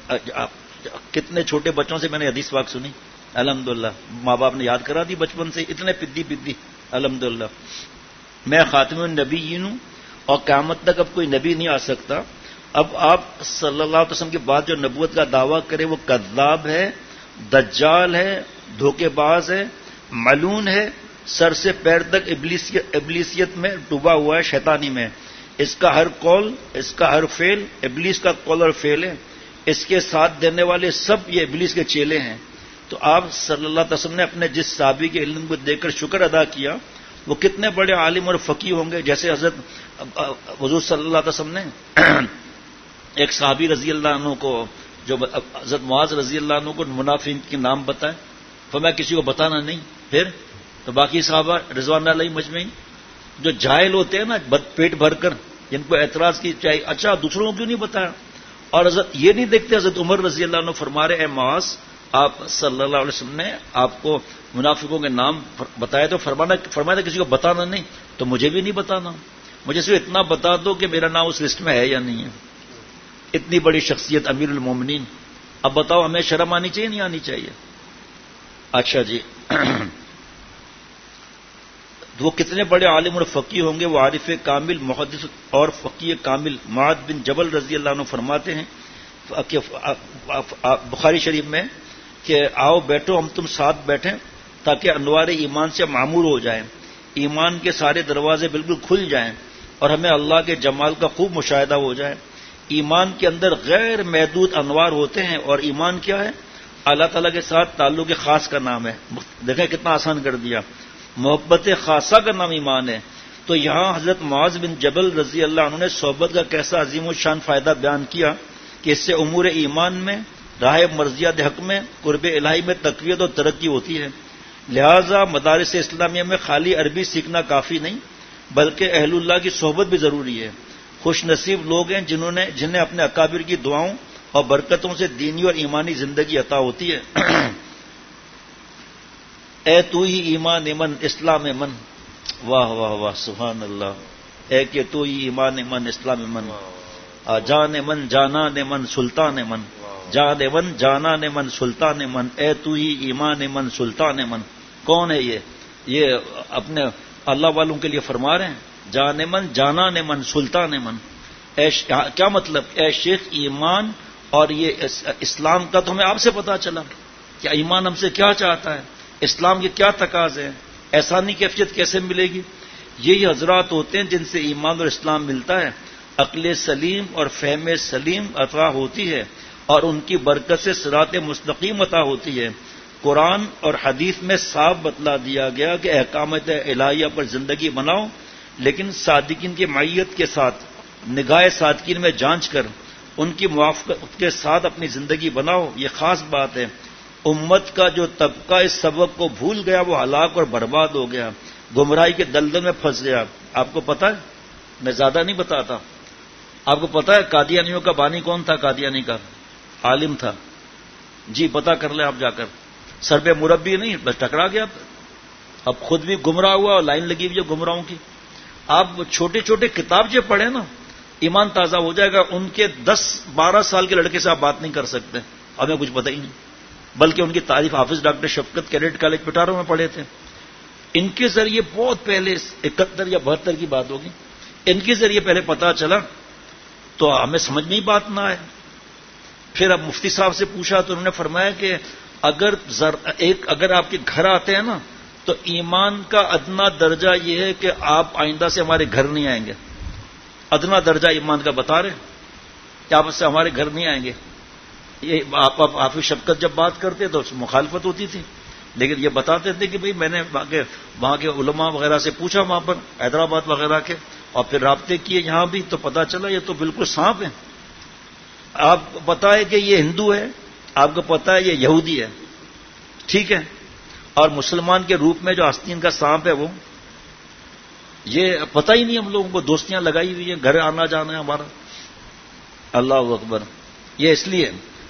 کتنے چھوٹے بچوں سے میں نے حدیث پاک سنی الحمدللہ. ماں باپ نے یاد کرا دی بچپن سے، اتنے پدی الحمدللہ. میں خاتم النبیین ہوں اور قیامت تک اب کوئی نبی نہیں آ سکتا. اب آپ صلی اللہ علیہ وسلم کے بعد جو نبوت کا دعویٰ کرے وہ کذاب ہے، دجال ہے، دھوکے باز ہے، ملعون ہے، سر سے پیر تک ابلیسیت میں ڈوبا ہوا ہے، شیطانی میں. اس کا ہر قول، اس کا ہر فعل ابلیس کا قول اور فعل ہے. اس کے ساتھ دینے والے سب یہ ابلیس کے چیلے ہیں. تو آپ صلی اللہ علیہ وسلم نے اپنے جس صحابی کے علم کو دیکھ کر شکر ادا کیا، وہ کتنے بڑے عالم اور فقیہ ہوں گے. جیسے حضرت حضور صلی اللہ علیہ وسلم نے ایک صحابی رضی اللہ عنہ کو، جو حضرت معاذ رضی اللہ عنہ کو منافقین کے نام بتائے، فرمایا کسی کو بتانا نہیں. پھر تو باقی صحابہ رضوان اللہ علیہم مجمعین جو جاہل ہوتے ہیں نا پیٹ بھر کر، جن کو اعتراض کی چاہیے اچھا دوسروں کو کیوں نہیں بتایا. اور حضرت یہ نہیں دیکھتے. حضرت عمر رضی اللہ عنہ فرما رہے اے معاذ آپ صلی اللہ علیہ وسلم نے آپ کو منافقوں کے نام بتایا تو فرمایا تھا کسی کو بتانا نہیں. تو مجھے بھی نہیں بتانا، مجھے صرف اتنا بتا دو کہ میرا نام اس لسٹ میں ہے یا نہیں ہے. اتنی بڑی شخصیت امیر المومنین. اب بتاؤ ہمیں شرم آنی چاہیے نہیں آنی چاہیے؟ اچھا جی، وہ کتنے بڑے عالم اور فقیہ ہوں گے؟ وہ عارف کامل محدث اور فقیہ کامل معاذ بن جبل رضی اللہ عنہ فرماتے ہیں کہ بخاری شریف میں کہ آؤ بیٹھو ہم تم ساتھ بیٹھیں تاکہ انوار ایمان سے معمور ہو جائیں، ایمان کے سارے دروازے بالکل کھل جائیں اور ہمیں اللہ کے جمال کا خوب مشاہدہ ہو جائے۔ ایمان کے اندر غیر محدود انوار ہوتے ہیں، اور ایمان کیا ہے؟ اللہ تعالیٰ کے ساتھ تعلق خاص کا نام ہے۔ دیکھیں کتنا آسان کر دیا، محبت خاصہ کا نام ایمان ہے۔ تو یہاں حضرت معاذ بن جبل رضی اللہ عنہ نے صحبت کا کیسا عظیم و شان فائدہ بیان کیا کہ اس سے امور ایمان میں، راہ مرضیات حق میں، قرب الہی میں تقویت اور ترقی ہوتی ہے۔ لہذا مدارس اسلامیہ میں خالی عربی سیکھنا کافی نہیں، بلکہ اہل اللہ کی صحبت بھی ضروری ہے۔ خوش نصیب لوگ ہیں جنہیں اپنے اکابر کی دعاؤں اور برکتوں سے دینی اور ایمانی زندگی عطا ہوتی ہے۔ اے تو ہی ایمان من اسلام من، واہ واہ واہ سبحان اللہ، اے کہ تو ہی ایمان من اسلام من، جان من جانان من سلطان من، جان من جانان من سلطان من، اے تو ہی ایمان من سلطان من۔ کون ہے یہ اپنے اللہ والوں کے لیے فرما رہے ہیں، جان من جانان من سلطان من۔ کیا مطلب؟ اے شیخ ایمان اور یہ اسلام کا تو ہمیں آپ سے پتا چلا کہ ایمان ہم سے کیا چاہتا ہے، اسلام کے کیا تقاضے ہیں، احسانی کیفیت کیسے ملے گی؟ یہی حضرات ہوتے ہیں جن سے ایمان اور اسلام ملتا ہے، عقل سلیم اور فہم سلیم عطا ہوتی ہے، اور ان کی برکت سے صراط مستقیم عطا ہوتی ہے۔ قرآن اور حدیث میں صاف بتلا دیا گیا کہ احکامات الہیہ پر زندگی بناؤ، لیکن صادقین کی معیت کے ساتھ، نگاہ صادقین میں جانچ کر ان کی موافقت کے ساتھ اپنی زندگی بناؤ۔ یہ خاص بات ہے۔ امت کا جو طبقہ اس سبق کو بھول گیا وہ ہلاک اور برباد ہو گیا، گمراہی کے دلدل میں پھنس گیا۔ آپ کو پتا ہے، میں زیادہ نہیں بتاتا، آپ کو پتا ہے قادیانیوں کا بانی کون تھا؟ قادیانی کا عالم تھا جی، پتا کر لیں آپ جا کر، سر پہ مربی نہیں، بس ٹکرا گیا، اب خود بھی گمراہ ہوا اور لائن لگی ہوئی ہے گمراہوں کی۔ آپ چھوٹے چھوٹے کتاب جو پڑھیں نا، ایمان تازہ ہو جائے گا۔ ان کے 10-12 سال کے لڑکے سے آپ بات نہیں کر سکتے، ہمیں کچھ پتہ ہی نہیں، بلکہ ان کی تعریف حافظ ڈاکٹر شفقت کیڈٹ کالج پٹاروں میں پڑھے تھے۔ ان کے ذریعے بہت پہلے 71 یا 72 کی بات ہوگی، ان کے ذریعے پہلے پتا چلا تو ہمیں سمجھ میں ہی بات نہ آئے۔ پھر اب مفتی صاحب سے پوچھا تو انہوں نے فرمایا کہ اگر آپ کے گھر آتے ہیں نا تو ایمان کا ادنا درجہ یہ ہے کہ آپ آئندہ سے ہمارے گھر نہیں آئیں گے۔ ادنا درجہ ایمان کا بتا رہے کہ آپ سے ہمارے گھر نہیں آئیں گے۔ یہ آپ حافظ شفقت جب بات کرتے تو مخالفت ہوتی تھی، لیکن یہ بتاتے تھے کہ بھئی میں نے وہاں کے علماء وغیرہ سے پوچھا، وہاں پر حیدرآباد وغیرہ کے، اور پھر رابطے کیے یہاں بھی، تو پتا چلا یہ تو بالکل سانپ ہے۔ آپ کو پتا ہے کہ یہ ہندو ہے، آپ کو پتا ہے یہ یہودی ہے، ٹھیک ہے، اور مسلمان کے روپ میں جو آستین کا سانپ ہے وہ، یہ پتہ ہی نہیں ہم لوگوں کو، دوستیاں لگائی ہوئی ہیں، گھر آنا جانا ہے ہمارا۔ اللہ اکبر۔ یہ اس لیے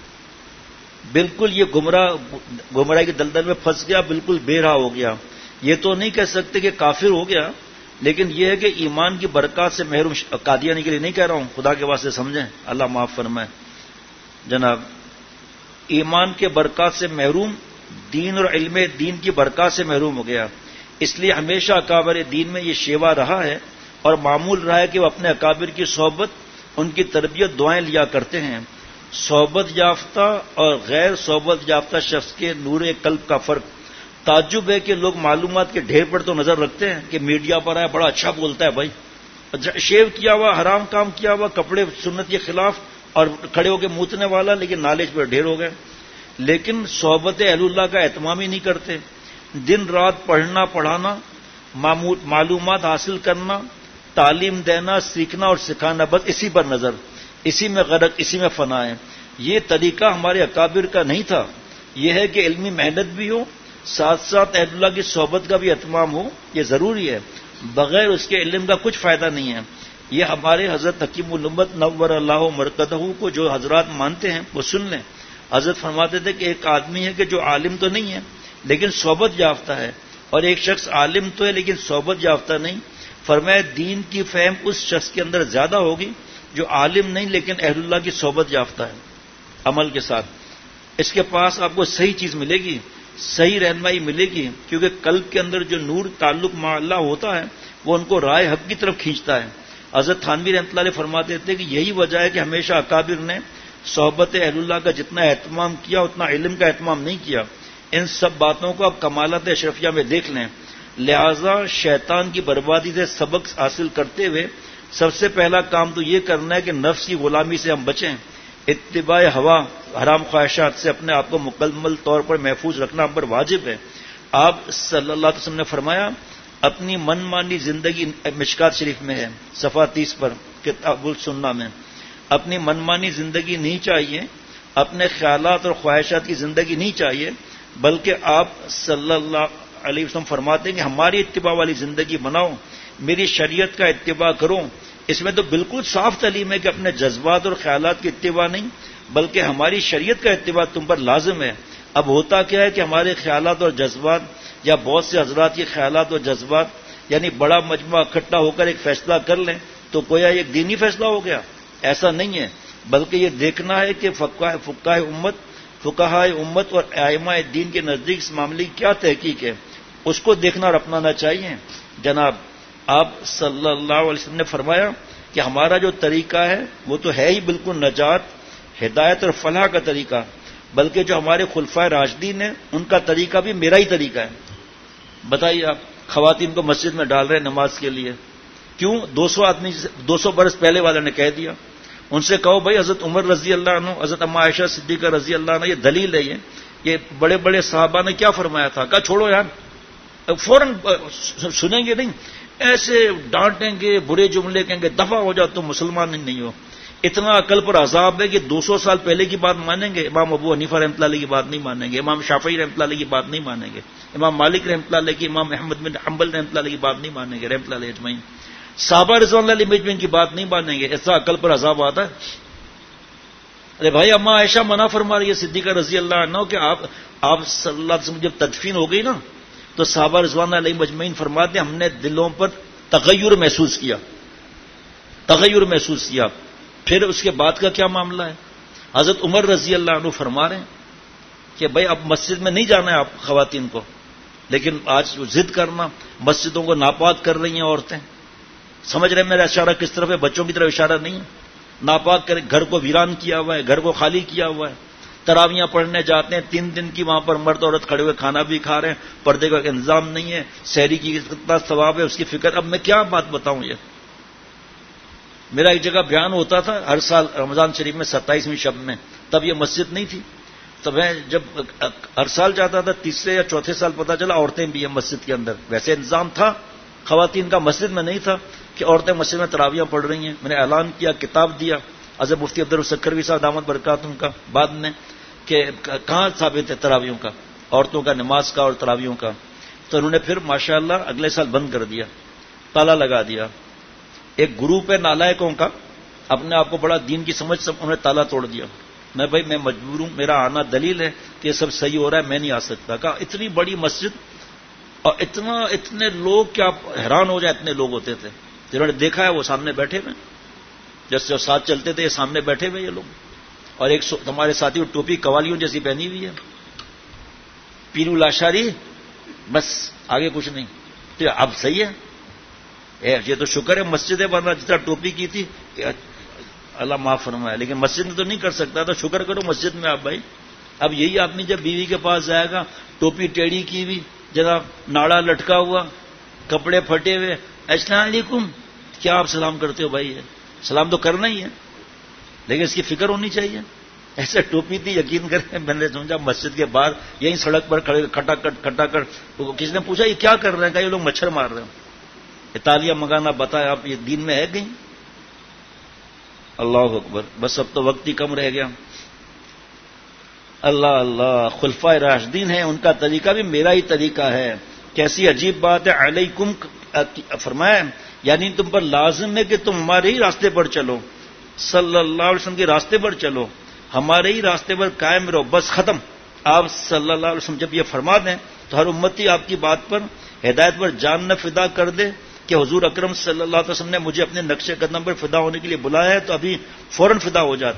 بالکل یہ گمراہی کے دلدل میں پھنس گیا، بالکل بے راہ ہو گیا۔ یہ تو نہیں کہہ سکتے کہ کافر ہو گیا، لیکن یہ ہے کہ ایمان کی برکات سے محروم۔ قادیانی کے لیے نہیں کہہ رہا ہوں، خدا کے واسطے سمجھیں، اللہ معاف فرمائے جناب۔ ایمان کے برکات سے محروم، دین اور علم دین کی برکات سے محروم ہو گیا۔ اس لیے ہمیشہ اکابر دین میں یہ شیوا رہا ہے اور معمول رہا ہے کہ وہ اپنے اکابر کی صحبت، ان کی تربیت، دعائیں لیا کرتے ہیں۔ صحبت یافتہ اور غیر صحبت یافتہ شخص کے نور قلب کا فرق۔ تعجب ہے کہ لوگ معلومات کے ڈھیر پر تو نظر رکھتے ہیں کہ میڈیا پر آیا بڑا اچھا بولتا ہے بھائی، شیو کیا ہوا، حرام کام کیا ہوا، کپڑے سنت کے خلاف اور کھڑے ہو کے موتنے والا، لیکن نالج پر ڈھیر ہو گئے، لیکن صحبت اہل اللہ کا اہتمام ہی نہیں کرتے۔ دن رات پڑھنا پڑھانا، معلومات حاصل کرنا، تعلیم دینا، سیکھنا اور سکھانا، بس اسی پر نظر، اسی میں غرق، اسی میں فنا ہے۔ یہ طریقہ ہمارے اکابر کا نہیں تھا۔ یہ ہے کہ علمی محنت بھی ہو، ساتھ ساتھ اہل اللہ کی صحبت کا بھی اہتمام ہو، یہ ضروری ہے، بغیر اس کے علم کا کچھ فائدہ نہیں ہے۔ یہ ہمارے حضرت حکیم الامت نور اللہ مرقدہ کو جو حضرات مانتے ہیں وہ سن لیں۔ حضرت فرماتے تھے کہ ایک آدمی ہے کہ جو عالم تو نہیں ہے لیکن صحبت یافتہ ہے، اور ایک شخص عالم تو ہے لیکن صحبت یافتہ نہیں۔ فرمایا دین کی فہم اس شخص کے اندر زیادہ ہوگی جو عالم نہیں لیکن اہل اللہ کی صحبت یافتہ ہے، عمل کے ساتھ۔ اس کے پاس آپ کو صحیح چیز ملے گی، صحیح رہنمائی ملے گی، کیونکہ قلب کے اندر جو نور تعلق مع اللہ ہوتا ہے وہ ان کو راہ حق کی طرف کھینچتا ہے۔ حضرت تھانوی رحمۃ اللہ علیہ فرماتے تھے کہ یہی وجہ ہے کہ ہمیشہ اکابر نے صحبت اہل اللہ کا جتنا اہتمام کیا اتنا علم کا اہتمام نہیں کیا۔ ان سب باتوں کو آپ کمالات اشرفیہ میں دیکھ لیں۔ لہذا شیطان کی بربادی سے سبق حاصل کرتے ہوئے سب سے پہلا کام تو یہ کرنا ہے کہ نفس کی غلامی سے ہم بچیں، اتباع ہوا حرام خواہشات سے اپنے آپ کو مکمل طور پر محفوظ رکھنا ہم پر واجب ہے۔ آپ صلی اللہ علیہ وسلم نے فرمایا اپنی من مانی زندگی، مشکات شریف میں ہے صفحہ 30 پر کتاب السنہ میں، اپنی من مانی زندگی نہیں چاہیے، اپنے خیالات اور خواہشات کی زندگی نہیں چاہیے، بلکہ آپ صلی اللہ علیہ وسلم فرماتے ہیں کہ ہماری اتباع والی زندگی بناؤ، میری شریعت کا اتباع کرو۔ اس میں تو بالکل صاف تعلیم ہے کہ اپنے جذبات اور خیالات کی اتباع نہیں بلکہ ہماری شریعت کا اتباع تم پر لازم ہے۔ اب ہوتا کیا ہے کہ ہمارے خیالات اور جذبات یا بہت سے حضرات کے خیالات اور جذبات یعنی بڑا مجموعہ اکٹھا ہو کر ایک فیصلہ کر لیں تو گویا ایک دینی فیصلہ ہو گیا، ایسا نہیں ہے، بلکہ یہ دیکھنا ہے کہ فقہائے امت اور ائمہ دین کے نزدیک اس معاملے کی کیا تحقیق ہے، اس کو دیکھنا اور اپنانا چاہیے۔ جناب آپ صلی اللہ علیہ وسلم نے فرمایا کہ ہمارا جو طریقہ ہے وہ تو ہے ہی بالکل نجات، ہدایت اور فلاح کا طریقہ، بلکہ جو ہمارے خلفائے راشدین ہیں ان کا طریقہ بھی میرا ہی طریقہ ہے۔ بتائیے آپ خواتین کو مسجد میں ڈال رہے ہیں نماز کے لیے، کیوں؟ 200 برس پہلے والے نے کہہ دیا۔ ان سے کہو بھائی حضرت عمر رضی اللہ عنہ، حضرت اما عائشہ صدیقہ رضی اللہ عنہ، یہ دلیل ہے، یہ بڑے بڑے صحابہ نے کیا فرمایا تھا، کہا چھوڑو یار، فوراً سنیں گے نہیں، ایسے ڈانٹیں گے، برے جملے کہیں گے، دفع ہو جاؤ تم مسلمان نہیں ہو۔ اتنا عقل پر عذاب ہے کہ 200 سال پہلے کی بات مانیں گے، امام ابو حنیفہ رحمۃ اللہ علیہ کی بات نہیں مانیں گے، امام شافعی رحمۃ اللہ علیہ کی بات نہیں مانیں گے، امام مالک رحمۃ اللہ علیہ کی، امام احمد بن حنبل رحمۃ اللہ علیہ کی بات نہیں مانیں گے رحمۃ اللہ علیہ اجمعین، صحابہ رضوان اللہ علیہ اجمعین کی بات نہیں مانیں گے۔ ایسا عقل پر عذاب آتا ہے؟ ارے بھائی اما عائشہ منع فرما رہی ہے صدیقہ رضی اللہ عنہ کہ آپ صلی اللہ علیہ وسلم جب تدفین ہو گئی نا تو صحابہ رضوان علیہ مجمعین فرماتے ہیں ہم نے دلوں پر تغیر محسوس کیا۔ پھر اس کے بعد کا کیا معاملہ ہے؟ حضرت عمر رضی اللہ عنہ فرما رہے ہیں کہ بھائی اب مسجد میں نہیں جانا ہے آپ خواتین کو، لیکن آج ضد کرنا، مسجدوں کو ناپاک کر رہی ہیں عورتیں۔ سمجھ رہے ہیں میرا اشارہ کس طرف ہے؟ بچوں کی طرف اشارہ نہیں ہے۔ ناپاک کریں، گھر کو ویران کیا ہوا ہے، گھر کو خالی کیا ہوا ہے، تراویاں پڑھنے جاتے ہیں 3 دن کی، وہاں پر مرد عورت کھڑے ہوئے کھانا بھی کھا رہے ہیں، پردے کا انتظام نہیں ہے، سحری کی کتنا ثواب ہے اس کی فکر۔ اب میں کیا بات بتاؤں؟ یہ میرا ایک جگہ بیان ہوتا تھا ہر سال رمضان شریف میں 27ویں شب میں، تب یہ مسجد نہیں تھی، تو میں جب ہر سال جاتا تھا 3 یا 4 سال پتا چلا عورتیں بھی ہیں مسجد کے اندر، ویسے انتظام تھا خواتین کا، مسجد میں نہیں تھا کہ عورتیں مسجد میں تراویاں پڑھ رہی ہیں۔ میں نے اعلان کیا، کتاب دیا حضرت مفتی عبدالسکروی صاحب دامت برکاتہم کا بعد میں کہ کہاں ثابت ہے تراویوں کا، عورتوں کا نماز کا اور تراویوں کا، تو انہوں نے پھر ماشاءاللہ اگلے سال بند کر دیا، تالا لگا دیا۔ ایک گروپ ہے نالائقوں کا، اپنے آپ کو بڑا دین کی سمجھ سے انہوں نے تالا توڑ دیا۔ میں بھائی میں مجبور ہوں، میرا آنا دلیل ہے کہ یہ سب صحیح ہو رہا ہے، میں نہیں آ سکتا۔ کہا اتنی بڑی مسجد اور اتنے لوگ کہ آپ حیران ہو جائیں، اتنے لوگ ہوتے تھے، جنہوں نے دیکھا ہے وہ سامنے بیٹھے ہوئے، جیسے ساتھ چلتے تھے یہ سامنے بیٹھے ہوئے یہ لوگ، اور ایک ہمارے ساتھی ٹوپی قوالیوں جیسی پہنی ہوئی ہے، پیرو لاشاری، بس آگے کچھ نہیں۔ تو اب صحیح ہے، یہ تو شکر ہے مسجد ہے، ورنہ جس طرح ٹوپی کی تھی کہ اللہ معاف فرمائے، لیکن مسجد میں تو نہیں کر سکتا، تو شکر کرو مسجد میں آپ بھائی۔ اب یہی آدمی جب بیوی کے پاس جائے گا، ٹوپی ٹیڑھی کی ہوئی، جناب ناڑا لٹکا ہوا، کپڑے پھٹے ہوئے، السلام علیکم، کیا آپ سلام کرتے ہو بھائی؟ سلام تو کرنا ہی ہے، لیکن اس کی فکر ہونی چاہیے۔ ایسے ٹوپی تھی، یقین کریں میں نے سمجھا مسجد کے باہر یہیں سڑک پر کھڑے کھٹا کسی نے پوچھا یہ کیا کر رہے ہیں؟ کہا یہ لوگ مچھر مار رہے ہیں۔ تالیاں منگانا بتایا آپ، یہ دین میں ہے کہیں؟ اللہ اکبر، بس اب تو وقت ہی کم رہ گیا۔ اللہ اللہ، خلفائے راشدین ہیں، ان کا طریقہ بھی میرا ہی طریقہ ہے۔ کیسی عجیب بات ہے، علیکم فرمایا یعنی تم پر لازم ہے کہ تم ہمارے ہی راستے پر چلو، صلی اللہ علیہ وسلم کے راستے پر چلو، ہمارے ہی راستے پر قائم رہو، بس ختم۔ آپ صلی اللہ علیہ وسلم جب یہ فرما دیں تو ہر امتی آپ کی بات پر، ہدایت پر جان نہ فدا کر دے کہ حضور اکرم صلی اللہ علیہ وسلم نے مجھے اپنے نقش قدم پر فدا ہونے کے لیے بلایا ہے، تو ابھی فوراً فدا ہو جاتے ہیں۔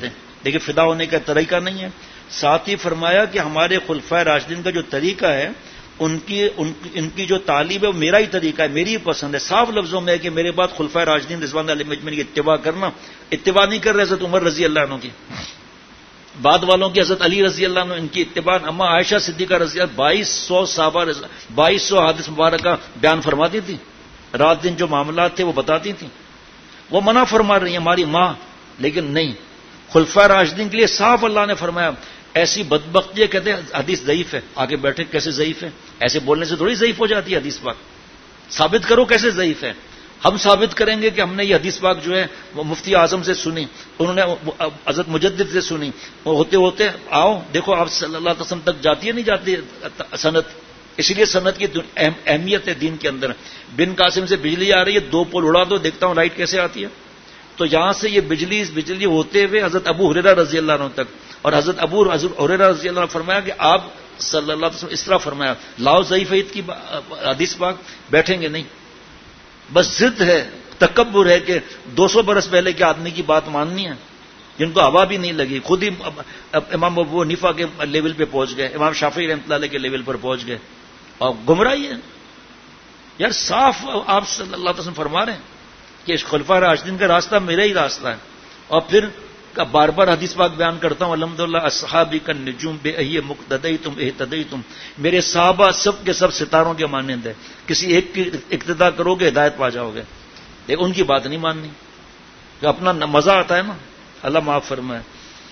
دیکھیں فدا ہونے کا طریقہ نہیں ہے. ساتھ ہی فرمایا کہ ہمارے خلفائے راشدین کا جو طریقہ ہے ان کی جو تعلیم ہے وہ میرا ہی طریقہ ہے, میری ہی پسند ہے. صاف لفظوں میں ہے کہ میرے بعد خلفائے راشدین رضوان اللہ علیہم اجمعین کی اتباع کرنا. اتباع نہیں کر رہے حضرت عمر رضی اللہ عنہ کی, بعد والوں کی حضرت علی رضی اللہ عنہ ان کی اتباع. اما عائشہ صدیقہ رضی اللہ 2200 صحابہ 2200 حدیث مبارکہ بیان فرماتی تھی, رات دن جو معاملات تھے وہ بتاتی تھیں. وہ منع فرما رہی ہیں ہماری ماں, لیکن نہیں, خلفائے راشدین کے لیے صاف اللہ نے فرمایا. ایسی بدبختی کہتے ہیں حدیث ضعیف ہے, آگے بیٹھے کیسے ضعیف ہے؟ ایسے بولنے سے تھوڑی ضعیف ہو جاتی ہے حدیث پاک. ثابت کرو کیسے ضعیف ہے. ہم ثابت کریں گے کہ ہم نے یہ حدیث پاک جو ہے وہ مفتی اعظم سے سنی, انہوں نے حضرت مجدد سے سنی, وہ ہوتے ہوتے آؤ دیکھو آپ صلی اللہ علیہ وسلم تک جاتی ہے نہیں جاتی سند. اس لیے سند کی اہمیت ہے دین کے اندر. بن قاسم سے بجلی آ رہی ہے, 2 پول اڑا دو دیکھتا ہوں لائٹ کیسے آتی ہے. تو یہاں سے یہ بجلی ہوتے ہوئے حضرت ابو ہریرہ رضی اللہ عنہ تک, اور حضرت ابو ہریرہ رضی اللہ عنہ فرمایا کہ آپ صلی اللہ علیہ وسلم اس طرح فرمایا, لاؤ ضعیف عید کی حدیث پاک, بیٹھیں گے نہیں. بس ضد ہے, تکبر ہے کہ 200 برس پہلے کے آدمی کی بات ماننی ہے, جن کو ہوا بھی نہیں لگی. خود ہی امام ابو حنیفہ کے لیول پہ پہنچ گئے, امام شافعی رحمۃ اللہ علیہ کے لیول پر پہنچ گئے, اور گمراہی ہے. یار صاف آپ صلی اللہ علیہ وسلم فرما رہے ہیں کہ خلفائے راشدین کا راستہ میرا ہی راستہ ہے. اور پھر بار بار حدیث پاک بیان کرتا ہوں, الحمدللہ اصحابی کا نجوم بے اہی مقتدیتم اہتدیتم, میرے صحابہ سب کے سب ستاروں کے مانند ہیں, کسی ایک کی اقتداء کرو گے ہدایت پا جاؤ گے. لیکن ان کی بات نہیں ماننی, کہ اپنا مزہ آتا ہے نا. اللہ معاف فرمائے.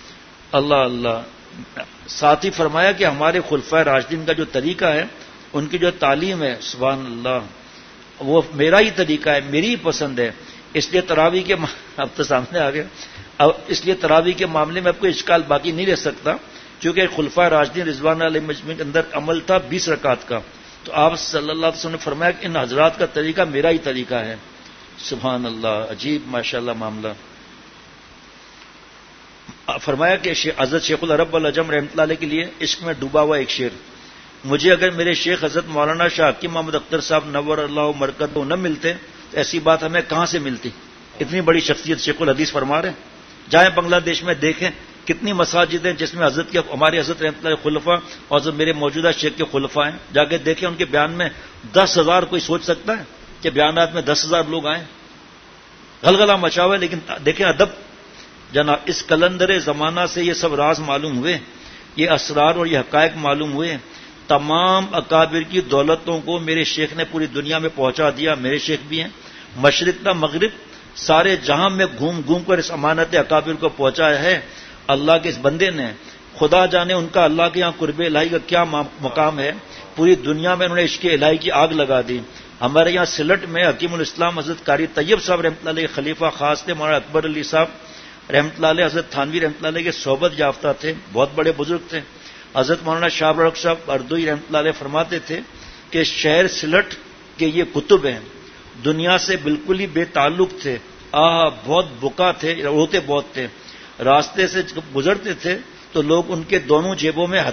اللہ ساتھ ہی فرمایا کہ ہمارے خلفائے راشدین کا جو طریقہ ہے, ان کی جو تعلیم ہے, سبحان اللہ, وہ میرا ہی طریقہ ہے, میری ہی پسند ہے. اس لیے تراویح کے اب تو سامنے آ گیا, اب اس لیے تراویح کے معاملے میں اب کوئی اشکال باقی نہیں رہ سکتا, کیونکہ خلفائے راشدین رضوان علیہم اجمعین کے اندر عمل تھا 20 رکعت کا. تو آپ صلی اللہ علیہ وسلم نے فرمایا کہ ان حضرات کا طریقہ میرا ہی طریقہ ہے. سبحان اللہ, عجیب ماشاءاللہ معاملہ. فرمایا کہ حضرت شیخ العرب والعجم رحمۃ اللہ علیہ کے لیے عشق میں ڈوبا ہوا ایک شعر, مجھے اگر میرے شیخ حضرت مولانا شاہ حکیم محمد اختر صاحب نور اللہ مرکزہ نہ ملتے تو ایسی بات ہمیں کہاں سے ملتی. اتنی بڑی شخصیت شیخ الحدیث فرما رہے ہیں. جائیں بنگلہ دیش میں دیکھیں کتنی مساجد ہیں جس میں حضرت کے ہمارے حضرت رحمۃ اللہ خلفاء اور حضرت میرے موجودہ شیخ کے خلفاء ہیں. جا کے دیکھیں ان کے بیان میں 10,000, کوئی سوچ سکتا ہے کہ بیانات میں 10,000 لوگ آئیں؟ غلغلہ مچا ہوا ہے. لیکن دیکھیں ادب جناب, اس کلندر زمانہ سے یہ سب راز معلوم ہوئے, یہ اسرار اور یہ حقائق معلوم ہوئے. تمام اکابر کی دولتوں کو میرے شیخ نے پوری دنیا میں پہنچا دیا. میرے شیخ بھی ہیں, مشرق نہ مغرب سارے جہاں میں گھوم گھوم کر اس امانت اکابر کو پہنچایا ہے. اللہ کے اس بندے نے, خدا جانے ان کا اللہ کے یہاں قرب الہی کا کیا مقام ہے. پوری دنیا میں انہوں نے عشق الہی کی آگ لگا دی. ہمارے یہاں سلٹ میں حکیم الاسلام حضرت قاری طیب صاحب رحمۃ اللہ علیہ خلیفہ خاص تھے. مولانا اکبر علی صاحب رحمۃ اللہ علیہ حضرت تھانوی رحمۃ اللہ علیہ کے صحبت یافتہ تھے, بہت بڑے بزرگ تھے. حضرت مولانا شاہ رخ صاحب اردوئی رحمۃ اللہ علیہ فرماتے تھے کہ شہر سلٹ کے یہ کتب ہیں, دنیا سے بالکل ہی بے تعلق تھے. بہت بکا تھے, روتے بہت تھے. راستے سے گزرتے تھے تو لوگ ان کے دونوں جیبوں میں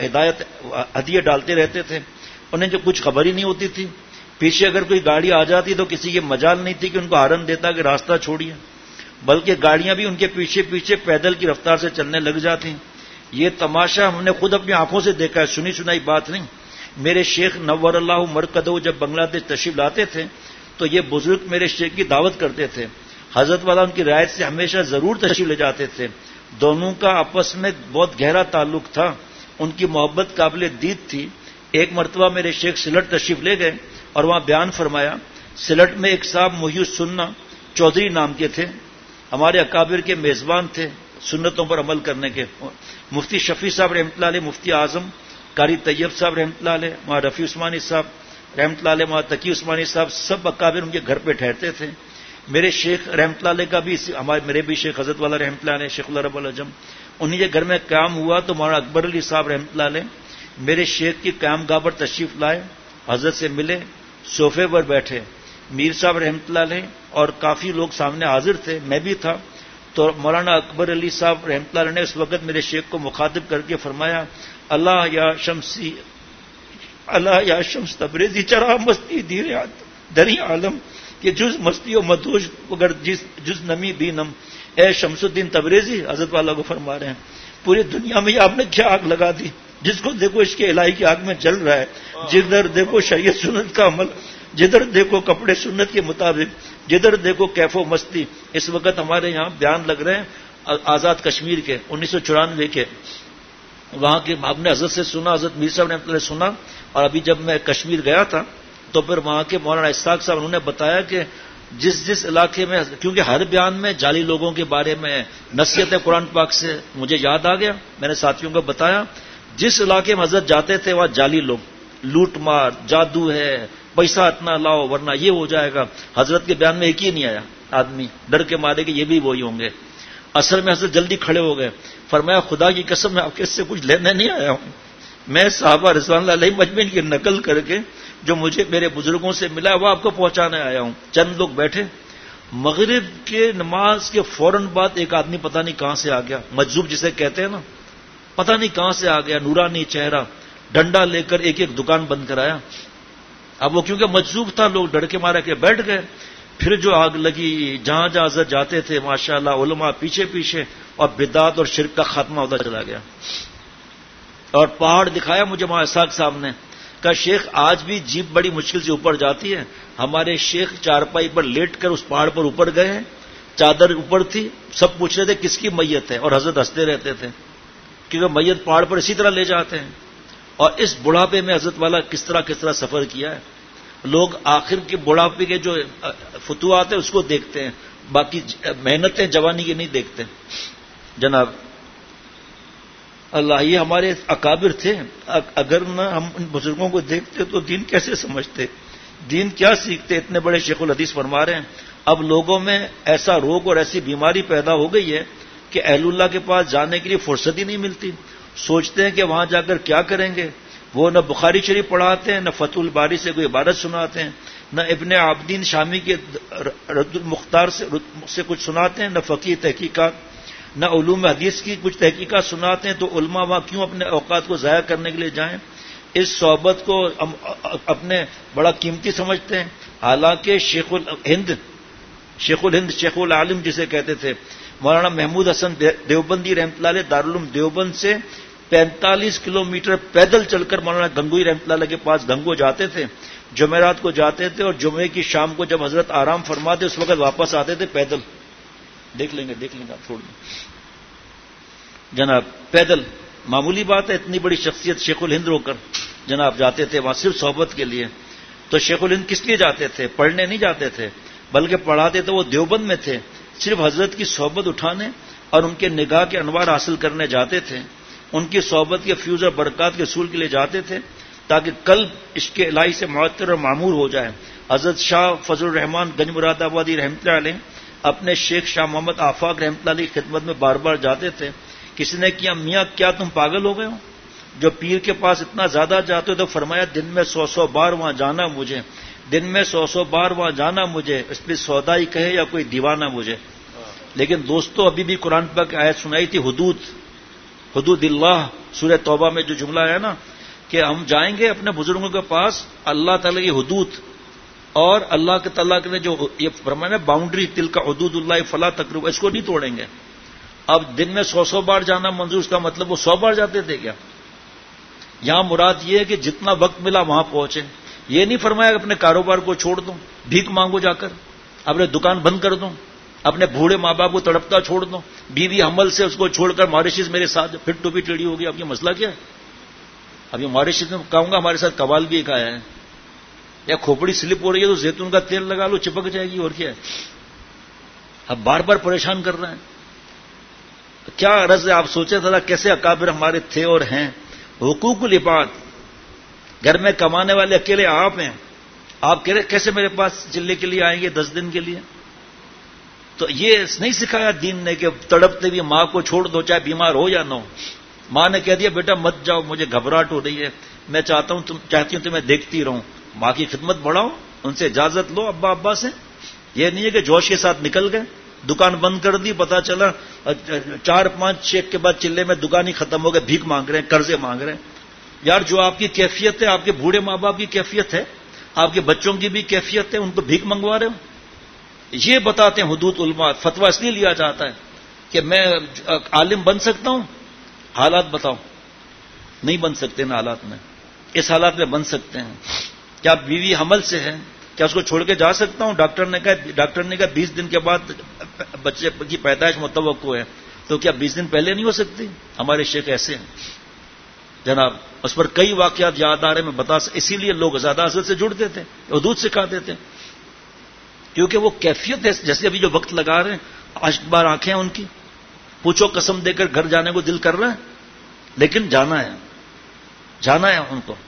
ہدیے ڈالتے رہتے تھے. انہیں جو کچھ خبر ہی نہیں ہوتی تھی. پیچھے اگر کوئی گاڑی آ جاتی تو کسی کی مجال نہیں تھی کہ ان کو ہارن دیتا کہ راستہ چھوڑیے, بلکہ گاڑیاں بھی ان کے پیچھے پیچھے پیدل کی رفتار سے چلنے لگ جاتی. یہ تماشا ہم نے خود اپنی آنکھوں سے دیکھا ہے, سنی سنائی بات نہیں. میرے شیخ نور اللہ مرکزہ جب بنگلہ دیش تشریف لاتے تھے تو یہ بزرگ میرے شیخ کی دعوت کرتے تھے. حضرت والا ان کی رعایت سے ہمیشہ ضرور تشریف لے جاتے تھے. دونوں کا آپس میں بہت گہرا تعلق تھا, ان کی محبت قابل دید تھی. ایک مرتبہ میرے شیخ سلٹ تشریف لے گئے اور وہاں بیان فرمایا. سلٹ میں ایک صاحب محی السنہ چودھری نام کے تھے, ہمارے اکابر کے میزبان تھے سنتوں پر عمل کرنے کے. مفتی شفیع صاحب رحمۃ اللہ علیہ, مفتی اعظم قاری طیب صاحب رحمۃ اللہ علیہ, وہاں رفیع عثمانی صاحب رحمۃ اللہ علیہ, وہاں تقی عثمانی صاحب, سب اکابر ان کے گھر پہ ٹھہرتے تھے. میرے شیخ رحمۃ اللہ علیہ کا بھی میرے بھی شیخ حضرت والا رحمۃ اللہ علیہ شیخ العرب والعجم, انہیں کے گھر میں قیام ہوا تو مولانا اکبر علی صاحب رحمۃ اللہ علیہ میرے شیخ کی قیام گاہ پر تشریف لائے, حضرت سے ملے, صوفے پر بیٹھے. میر صاحب رحمۃ اللہ علیہ اور کافی لوگ سامنے حاضر تھے, میں بھی تھا. تو مولانا اکبر علی صاحب رحمۃ اللہ علیہ نے اس وقت میرے شیخ کو مخاطب کر کے فرمایا, اللہ یا شمس تبریزی چراغ مستی دیر دری عالم کہ جز مستی و مدوش اگر جز نمی بینم، اے شمس الدین تبریزی حضرت والا کو فرما رہے ہیں پوری دنیا میں آپ نے کیا آگ لگا دی؟ جس کو دیکھو اس کے الہی کی آگ میں جل رہا ہے، جدھر دیکھو شریعت سنت کا عمل، جدھر دیکھو کپڑے سنت کے مطابق، جدھر دیکھو کیف و مستی۔ اس وقت ہمارے یہاں بیان لگ رہے ہیں آزاد کشمیر کے 1994 کے، وہاں کے ہم نے حضرت سے سنا، حضرت میر صاحب نے سنا، اور ابھی جب میں کشمیر گیا تھا تو پھر وہاں کے مولانا اسحاق صاحب انہوں نے بتایا کہ جس علاقے میں، کیونکہ ہر بیان میں جعلی لوگوں کے بارے میں نصیحت ہے قرآن پاک سے، مجھے یاد آ گیا، میں نے ساتھیوں کو بتایا جس علاقے میں حضرت جاتے تھے وہاں جعلی لوگ، لوٹ مار، جادو ہے، پیسہ اتنا لاؤ ورنہ یہ ہو جائے گا۔ حضرت کے بیان میں ایک ہی نہیں آیا آدمی، ڈر کے مارے کہ یہ بھی وہی ہوں گے۔ اصل میں حضرت جلدی کھڑے ہو گئے، فرمایا خدا کی قسم میں آپ کے اس سے کچھ لینے نہیں آیا ہوں، میں صحابہ رضوان اللہ علیہ مجمعین کی نقل کر کے جو مجھے میرے بزرگوں سے ملا وہ آپ کو پہنچانے آیا ہوں۔ چند لوگ بیٹھے، مغرب کے نماز کے فوراً بعد ایک آدمی پتہ نہیں کہاں سے آ گیا، مجذوب جسے کہتے ہیں نا، پتہ نہیں کہاں سے آ گیا، نورانی چہرہ، ڈنڈا لے کر ایک ایک دکان بند کرایا۔ اب وہ کیونکہ مجذوب تھا، لوگ ڈر کے مارے کے بیٹھ گئے۔ پھر جو آگ لگی، جہاں جہاں حضرت جاتے تھے ماشاءاللہ علماء پیچھے پیچھے، اور بدعت اور شرک کا خاتمہ ہوتا چلا گیا۔ اور پہاڑ دکھایا مجھے وہاں اسحاق صاحب نے، کہا شیخ آج بھی جیپ بڑی مشکل سے اوپر جاتی ہے، ہمارے شیخ چارپائی پر لیٹ کر اس پہاڑ پر اوپر گئے ہیں، چادر اوپر تھی، سب پوچھ رہے تھے کس کی میت ہے، اور حضرت ہنستے رہتے تھے کیونکہ میت پہاڑ پر اسی طرح لے جاتے ہیں۔ اور اس بڑھاپے میں حضرت والا کس طرح سفر کیا ہے۔ لوگ آخر کے بڑھاپے کے جو فتوحات ہیں اس کو دیکھتے ہیں، باقی محنتیں جوانی کی نہیں دیکھتے۔ جناب اللہ، یہ ہمارے اکابر تھے، اگر نہ ہم ان بزرگوں کو دیکھتے تو دین کیسے سمجھتے، دین کیا سیکھتے؟ اتنے بڑے شیخ الحدیث فرما رہے ہیں اب لوگوں میں ایسا روگ اور ایسی بیماری پیدا ہو گئی ہے کہ اہل اللہ کے پاس جانے کے لیے فرصت ہی نہیں ملتی، سوچتے ہیں کہ وہاں جا کر کیا کریں گے۔ وہ نہ بخاری شریف پڑھاتے ہیں، نہ فتح الباری سے کوئی عبارت سناتے ہیں، نہ ابن عابدین شامی کے رد المختار سے کچھ سناتے ہیں، نہ فقی تحقیقات، نہ علوم حدیث کی کچھ تحقیقات سناتے ہیں۔ تو علماء وہاں کیوں اپنے اوقات کو ضائع کرنے کے لیے جائیں؟ اس صحبت کو اپنے بڑا قیمتی سمجھتے ہیں، حالانکہ شیخ الہند شیخ العالم جسے کہتے تھے مولانا محمود حسن دیوبندی رحمۃ اللہ علیہ، دارالعلوم دیوبند سے 45 کلومیٹر پیدل چل کر مولانا گنگوئی رحمۃ اللہ علیہ کے پاس گنگو جاتے تھے، جمعرات کو جاتے تھے، اور جمعے کی شام کو جب حضرت آرام فرماتے اس وقت واپس آتے تھے پیدل۔ دیکھ لیں گے آپ چھوڑ دیں جناب، پیدل معمولی بات ہے، اتنی بڑی شخصیت شیخ الہند ہو کر جناب جاتے تھے وہاں صرف صحبت کے لیے۔ تو شیخ الہند کس لیے جاتے تھے؟ پڑھنے نہیں جاتے تھے، بلکہ پڑھاتے تو وہ دیوبند میں تھے، صرف حضرت کی صحبت اٹھانے اور ان کے نگاہ کے انوار حاصل کرنے جاتے تھے، ان کی صحبت کے فیوز اور برکات کے حصول کے لیے جاتے تھے تاکہ قلب عشق الہی سے معطر اور معمور ہو جائے۔ حضرت شاہ فضل الرحمان گنج مراد آبادی رحمۃ اللہ علیہ اپنے شیخ شاہ محمد آفاق رحمۃ اللہ علیہ کی خدمت میں بار بار جاتے تھے۔ کسی نے کیا میاں کیا تم پاگل ہو گئے ہو جو پیر کے پاس اتنا زیادہ جاتے ہو؟ تو فرمایا دن میں 100 بار وہاں جانا مجھے، دن میں 100 بار وہاں جانا مجھے، اس پہ سودائی کہے یا کوئی دیوانہ مجھے۔ لیکن دوستو ابھی بھی قرآن پاک آیت سنائی تھی، حدود اللہ، سورہ توبہ میں جو جملہ ہے نا کہ ہم جائیں گے اپنے بزرگوں کے پاس، اللہ تعالیٰ کی حدود اور اللہ کے تعالیٰ نے جو یہ فرمایا باؤنڈری تلک حدود اللہ فلا تقربوا، اس کو نہیں توڑیں گے۔ اب دن میں 100 بار جانا منظور، اس کا مطلب وہ 100 بار جاتے تھے کیا؟ یہاں مراد یہ ہے کہ جتنا وقت ملا وہاں پہنچے، یہ نہیں فرمایا کہ اپنے کاروبار کو چھوڑ دوں، بھیک مانگو جا کر، اپنے دکان بند کر دوں، اپنے بوڑھے ماں باپ کو تڑپتا چھوڑ دوں، بیوی حمل سے اس کو چھوڑ کر ماریشس میرے ساتھ پھر ٹوپی ٹیڑھی ہوگی۔ اب یہ مسئلہ کیا ہے؟ اب یہ ماریشس میں کہوں گا ہمارے ساتھ قوال بھی ایک آیا ہے، یا کھوپڑی سلپ ہو رہی ہے تو زیتون کا تیل لگا لو چپک جائے گی، اور کیا ہے؟ اب بار بار پریشان کر رہے ہیں، کیا غرض ہے؟ آپ سوچے تھا کیسے اکابر ہمارے تھے اور ہیں۔ حقوق العباد، گھر میں کمانے والے اکیلے آپ ہیں، آپ کیسے میرے پاس چلنے کے لیے آئیں گے 10 دن کے لیے؟ تو یہ نہیں سکھایا دین نے کہ تڑپتے ہوئے ماں کو چھوڑ دو چاہے بیمار ہو یا نہ ہو۔ ماں نے کہہ دیا بیٹا مت جاؤ، مجھے گھبراہٹ ہو رہی ہے، میں چاہتی ہوں تمہیں دیکھتی رہوں، ماں کی خدمت بڑھاؤ، ان سے اجازت لو ابا سے۔ یہ نہیں ہے کہ جوش کے ساتھ نکل گئے، دکان بند کر دی، پتا چلا 4-5 چیک کے بعد چلے میں دکان ہی ختم ہو گئے، بھیک مانگ رہے ہیں، قرضے مانگ رہے ہیں۔ یار جو آپ کی کیفیت ہے، آپ کے بوڑھے ماں باپ کی کیفیت ہے، آپ کے بچوں کی بھی کیفیت ہے، ان کو بھیک منگوا رہے ہو۔ یہ بتاتے ہیں حدود علماء. فتویٰ اس لیے لیا جاتا ہے کہ میں عالم بن سکتا ہوں. حالات بتاؤ. نہیں بن سکتے ان حالات میں. اس حالات میں بن سکتے ہیں. کیا بیوی حمل سے ہے؟ کیا اس کو چھوڑ کے جا سکتا ہوں؟ ڈاکٹر نے کہا 20 دن کے بعد بچے کی پیدائش متوقع ہے. تو کیا 20 دن پہلے نہیں ہو سکتی؟ ہمارے شیخ ایسے ہیں جناب. اس پر کئی واقعات یاد آ رہے میں بتا اسی لیے لوگ زیادہ حضرت سے جڑتے تھے, حدود سکھاتے تھے, کیونکہ وہ کیفیت ہے. جیسے ابھی جو وقت لگا رہے ہیں, عاشق بار آنکھیں ہیں ان کی, پوچھو قسم دے کر گھر جانے کو دل کر رہا ہے, لیکن جانا ہے ان کو,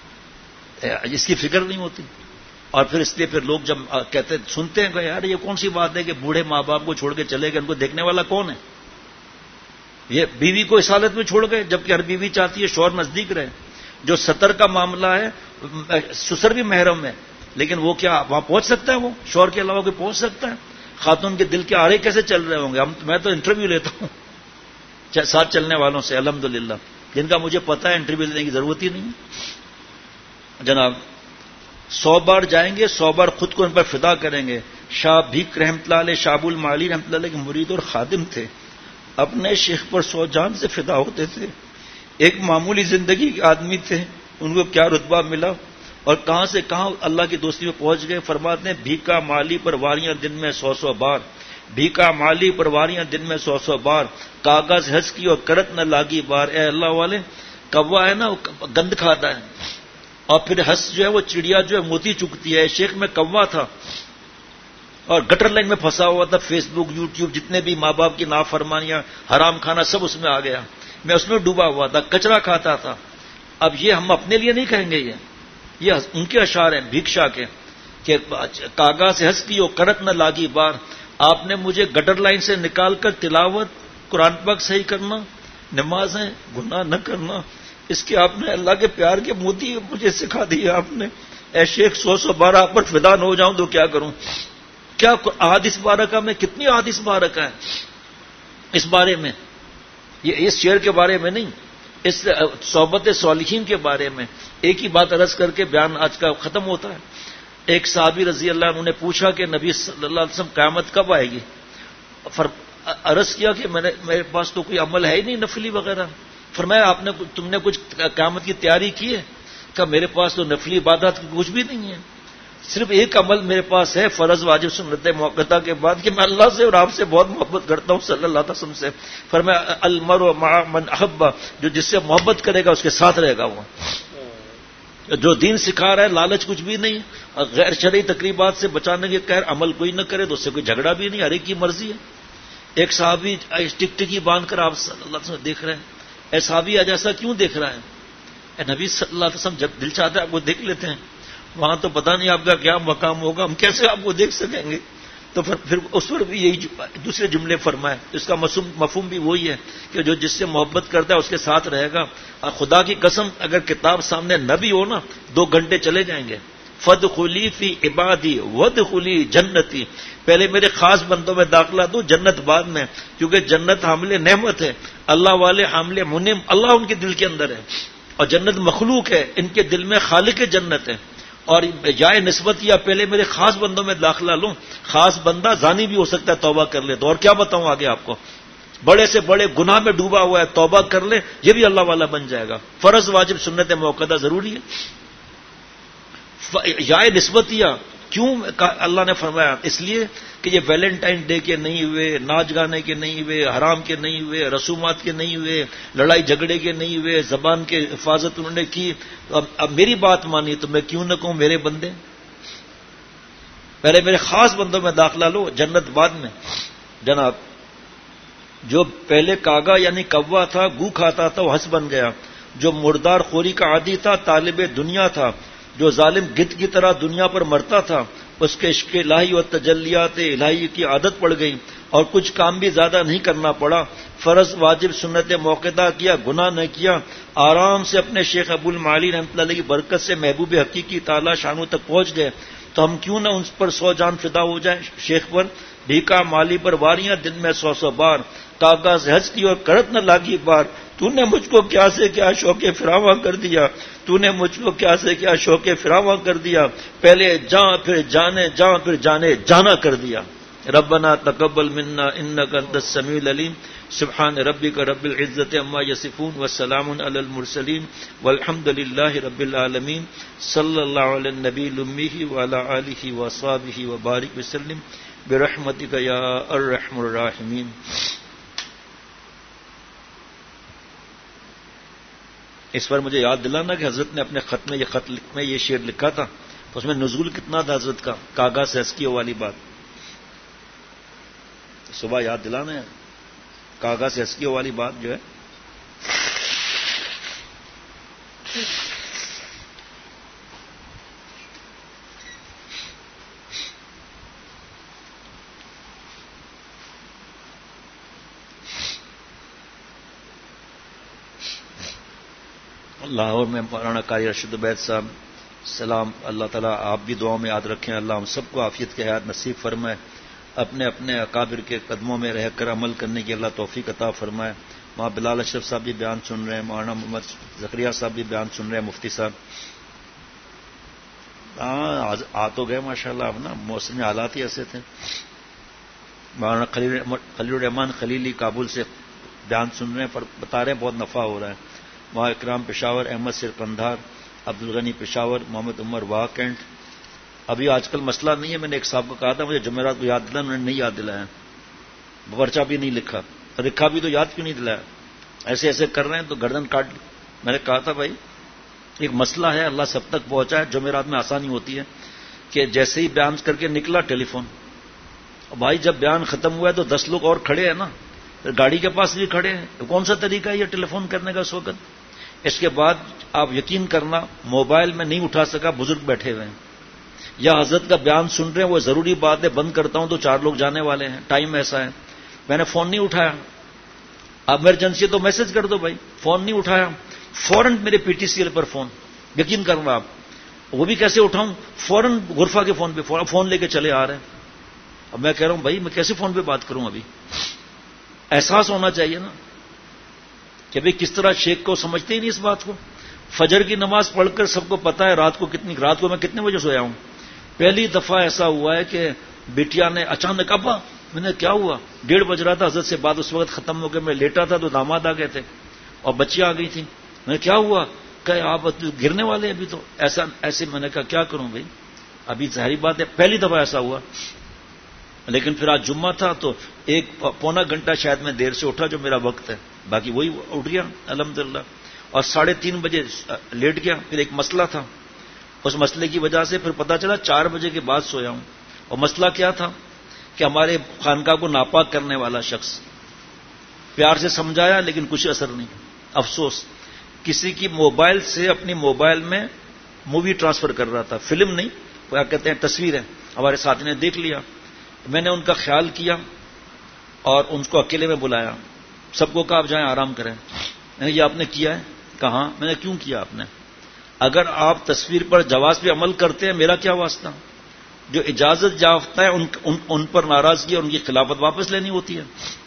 اس کی فکر نہیں ہوتی. اور پھر اس لیے پھر لوگ جب کہتے سنتے ہیں کہ یار یہ کون سی بات ہے کہ بوڑھے ماں باپ کو چھوڑ کے چلے گئے, ان کو دیکھنے والا کون ہے؟ یہ بیوی کو اس حالت میں چھوڑ گئے, جبکہ ہر بیوی چاہتی ہے شوہر نزدیک رہے. جو سطر کا معاملہ ہے, سسر بھی محرم ہے, لیکن وہ کیا وہاں پہنچ سکتا ہے؟ وہ شوہر کے علاوہ کوئی پہنچ سکتا ہے؟ خاتون کے دل کے آرے کیسے چل رہے ہوں گے؟ میں تو انٹرویو لیتا ہوں ساتھ چلنے والوں سے الحمدللہ, جن کا مجھے پتا ہے انٹرویو لینے کی ضرورت ہی نہیں ہے جناب. 100 بار جائیں گے, 100 بار خود کو ان پر فدا کریں گے. شاہ بھیک رحمۃ اللہ علیہ, شاب المعالی رحمۃ اللہ علیہ کے مرید اور خادم تھے. اپنے شیخ پر 100 جان سے فدا ہوتے تھے. ایک معمولی زندگی کے آدمی تھے, ان کو کیا رتبہ ملا اور کہاں سے کہاں اللہ کی دوستی میں پہنچ گئے. فرماتے ہیں بھیکا مالی پر واریاں دن میں 100 بار, بھیکا مالی پر واریاں دن میں 100 بار, کاغذ ہنس کی اور کرت نہ لاگی بار. اے اللہ والے, کوا ہے نا وہ گند کھاتا ہے, اور پھر ہنس جو ہے وہ چڑیا جو ہے موتی چکتی ہے. شیخ میں کوا تھا اور گٹر لائن میں پھنسا ہوا تھا. فیس بک, یوٹیوب, جتنے بھی ماں باپ کی نافرمانیاں, حرام کھانا, سب اس میں آ گیا. میں اس میں ڈوبا ہوا تھا, کچرا کھاتا تھا. اب یہ ہم اپنے لیے نہیں کہیں گے, یہ ان کے اشعار ہیں بھیکشا کے کہ کاغا سے ہنس کی اور کرت نہ لاگی بار. آپ نے مجھے گٹر لائن سے نکال کر تلاوت قرآن پاک صحیح کرنا, نمازیں گناہ نہ کرنا, اس کے آپ نے اللہ کے پیار کے موتی مجھے سکھا دیے آپ نے. اے شیخ 100 بار آپ پر فدا نہ ہو جاؤں تو کیا کروں؟ کیا احادیث مبارکہ میں کتنی احادیث مبارکہ ہے اس بارے میں, یہ اس شعر کے بارے میں نہیں, اس صحبت صالحین کے بارے میں. ایک ہی بات عرض کر کے بیان آج کا ختم ہوتا ہے. ایک صحابی رضی اللہ عنہ نے پوچھا کہ نبی صلی اللہ علیہ وسلم قیامت کب آئے گی؟ عرض کیا کہ میرے پاس تو کوئی عمل ہے ہی نہیں نفلی وغیرہ. فرمایا تم نے کچھ قیامت کی تیاری کی ہے؟ کہ میرے پاس تو نفلی عبادات کچھ بھی نہیں ہے, صرف ایک عمل میرے پاس ہے فرض واجب سنت موقتہ کے بعد کہ میں اللہ سے اور آپ سے بہت محبت کرتا ہوں صلی اللہ علیہ وسلم سے. فرمایا المرء مع من احب, جو جس سے محبت کرے گا اس کے ساتھ رہے گا. وہ جو دین سکھا رہا ہے, لالچ کچھ بھی نہیں, غیر شرعی تقریبات سے بچانے کے خیر عمل کوئی نہ کرے تو اس سے کوئی جھگڑا بھی نہیں, ہر ایک کی مرضی ہے. ایک صحابی ٹکٹکی باندھ کر آپ صلی اللہ علیہ وسلم دیکھ رہے ہیں. اے صحابی آج ایسا کیوں دیکھ رہا ہے؟ اے نبی صلی اللہ علیہ وسلم جب دل چاہتا ہے آپ کو دیکھ لیتے ہیں, وہاں تو پتہ نہیں آپ کا کیا مقام ہوگا, ہم کیسے آپ کو دیکھ سکیں گے؟ تو پھر اس پر بھی یہی دوسرے جملے فرمائے. اس کا مفہوم بھی وہی ہے کہ جو جس سے محبت کرتا ہے اس کے ساتھ رہے گا. خدا کی قسم اگر کتاب سامنے نہ بھی ہو نا 2 گھنٹے چلے جائیں گے. فدخلی فی عبادی ودخلی جنتی, پہلے میرے خاص بندوں میں داخلہ دو, جنت بعد میں, کیونکہ جنت حامل نعمت ہے, اللہ والے حامل منعم, اللہ ان کے دل کے اندر ہے, اور جنت مخلوق ہے, ان کے دل میں خالق جنت ہے. اور جائے نسبت یا پہلے میرے خاص بندوں میں داخلہ لوں. خاص بندہ زانی بھی ہو سکتا ہے توبہ کر لے تو, اور کیا بتاؤں آگے آپ کو, بڑے سے بڑے گناہ میں ڈوبا ہوا ہے توبہ کر لے یہ بھی اللہ والا بن جائے گا. فرض واجب سنت موقدہ ضروری ہے. یا نسبتیہ کیوں اللہ نے فرمایا؟ اس لیے کہ یہ ویلنٹائن ڈے کے نہیں ہوئے, ناچ گانے کے نہیں ہوئے, حرام کے نہیں ہوئے, رسومات کے نہیں ہوئے, لڑائی جھگڑے کے نہیں ہوئے, زبان کی حفاظت انہوں نے کی. اب میری بات مانی تو میں کیوں نہ کہوں میرے بندے, پہلے میرے خاص بندوں میں داخلہ لو, جنت بعد میں. جناب جو پہلے کاغا یعنی کوا تھا, گو کھاتا تھا, وہ ہنس بن گیا. جو مردار خوری کا عادی تھا, طالب دنیا تھا. جو ظالم گدھ کی طرح دنیا پر مرتا تھا, اس کے عشق الہی اور تجلیات الہی کی عادت پڑ گئی, اور کچھ کام بھی زیادہ نہیں کرنا پڑا. فرض واجب سنت موقدہ کیا, گناہ نہ کیا, آرام سے اپنے شیخ ابو المعالی رحمۃ اللہ علیہ کی برکت سے محبوب حقیقی تعالی شانو تک پہنچ گئے. تو ہم کیوں نہ ان پر 100 جان فدا ہو جائیں شیخ پر. بھیکا مالی پر واریاں دن میں 100 بار, کاغذ حج کی اور کرت نہ لاگی بار, تو نے مجھ کو کیا سے کیا شوق فراواں کر دیا، تو نے مجھ کو کیا سے کیا شوق فراواں کر دیا، پہلے جاں پھر جانے جاں پھر جانے جانا کر دیا۔ ربنا تقبل منا انک انت السمیع العلیم، سبحان ربک رب العزت عما یصفون وسلام علی المرسلین والحمد للہ رب العالمین، صلی اللہ علی النبی الامی وعلی آلہ وصحبہ وبارک وسلم برحمتک یا ارحم الراحمین۔ اس پر مجھے یاد دلانا کہ حضرت نے اپنے خط میں یہ شعر لکھا تھا، تو اس میں نزول کتنا تھا حضرت کا، کاغذ سے ہسکیوں والی بات، صبح یاد دلانا ہے، کاغذ سے ہسکیوں والی بات جو ہے۔ لاہور میں مولانا قاری ارشد عبید صاحب سلام، اللہ تعالیٰ آپ بھی دعاؤں میں یاد رکھیں، اللہ ہم سب کو عافیت کی حیات نصیب فرمائے، اپنے اپنے اکابر کے قدموں میں رہ کر عمل کرنے کی اللہ توفیق عطا فرمائے۔ وہاں بلال اشرف صاحب بھی بیان سن رہے ہیں، مولانا محمد زکریا صاحب بھی بیان سن رہے ہیں، مفتی صاحب آ تو گئے ماشاءاللہ، اب نا موسمی حالات ہی ایسے تھے۔ مولانا خلیل الرحمان خلیلی کابل سے بیان سن رہے ہیں، پر بتا رہے ہیں بہت نفع ہو رہا ہے۔ وہاں اکرام پشاور، احمد سر قندھار، عبدالغنی پشاور، محمد عمر واہ کینٹ۔ ابھی آج کل مسئلہ نہیں ہے، میں نے ایک صاحب کو کہا تھا مجھے جمعرات کو یاد دلانا، انہوں نے نہیں یاد دلایا، پرچہ بھی نہیں لکھا بھی تو یاد کیوں نہیں دلایا، ایسے ایسے کر رہے ہیں تو گردن کاٹ لی۔ میں نے کہا تھا بھائی ایک مسئلہ ہے، اللہ سب تک پہنچا ہے، جمعرات میں آسانی ہوتی ہے کہ جیسے ہی بیان کر کے نکلا ٹیلی فون، بھائی جب بیان ختم ہوا ہے تو 10 لوگ اور کھڑے ہیں نا، گاڑی کے پاس بھی کھڑے ہیں، کون سا طریقہ ہے یہ ٹیلی فون کرنے کا اس وقت؟ اس کے بعد آپ یقین کرنا موبائل میں نہیں اٹھا سکا، بزرگ بیٹھے ہوئے ہیں یا حضرت کا بیان سن رہے ہیں، وہ ضروری بات ہے، بند کرتا ہوں تو 4 لوگ جانے والے ہیں، ٹائم ایسا ہے، میں نے فون نہیں اٹھایا۔ اب ایمرجنسی تو میسج کر دو بھائی، فون نہیں اٹھایا، فوراً میرے پی ٹی سی ایل پر فون، یقین کرنا آپ، وہ بھی کیسے اٹھاؤں، فوراً غرفہ کے فون پہ فون لے کے چلے آ رہے ہیں۔ اب میں کہہ رہا ہوں بھائی میں کیسے فون پہ بات کروں، ابھی احساس ہونا چاہیے نا کہ بھئی کس طرح شیخ کو سمجھتے ہی نہیں اس بات کو۔ فجر کی نماز پڑھ کر سب کو پتا ہے رات کو میں کتنے بجے سویا ہوں۔ پہلی دفعہ ایسا ہوا ہے کہ بیٹیا نے اچانک، ابا میں نے کیا ہوا، 1:30 بج رہا تھا، حضرت سے بات اس وقت ختم ہو گئی، میں لیٹا تھا تو داماد آ گئے تھے اور بچیاں آ گئی تھیں، میں نے کیا ہوا، کہ آپ گرنے والے ابھی تو ایسے میں نے کہا کیا کروں بھائی، ابھی ظاہری بات ہے پہلی دفعہ ایسا ہوا۔ لیکن پھر آج جمعہ تھا تو 1-پونا گھنٹہ شاید میں دیر سے اٹھا جو میرا وقت ہے، باقی وہی اٹھ گیا الحمدللہ، اور 3:30 بجے لیٹ گیا۔ پھر ایک مسئلہ تھا، اس مسئلے کی وجہ سے پھر پتا چلا 4 بجے کے بعد سویا ہوں، اور مسئلہ کیا تھا کہ ہمارے خانقاہ کو ناپاک کرنے والا شخص، پیار سے سمجھایا لیکن کچھ اثر نہیں، افسوس کسی کی موبائل سے اپنی موبائل میں مووی ٹرانسفر کر رہا تھا، فلم نہیں، وہ کہتے ہیں تصویر ہے، ہمارے ساتھی نے دیکھ لیا، میں نے ان کا خیال کیا اور ان کو اکیلے میں بلایا، سب کو کہا آپ جائیں آرام کریں، میں نے یہ آپ نے کیا ہے، کہاں، میں نے کیوں کیا آپ نے، اگر آپ تصویر پر جواز پہ عمل کرتے ہیں میرا کیا واسطہ، جو اجازت یافتہ ہے ان پر ناراضگی اور ان کی خلافت واپس لینی ہوتی ہے،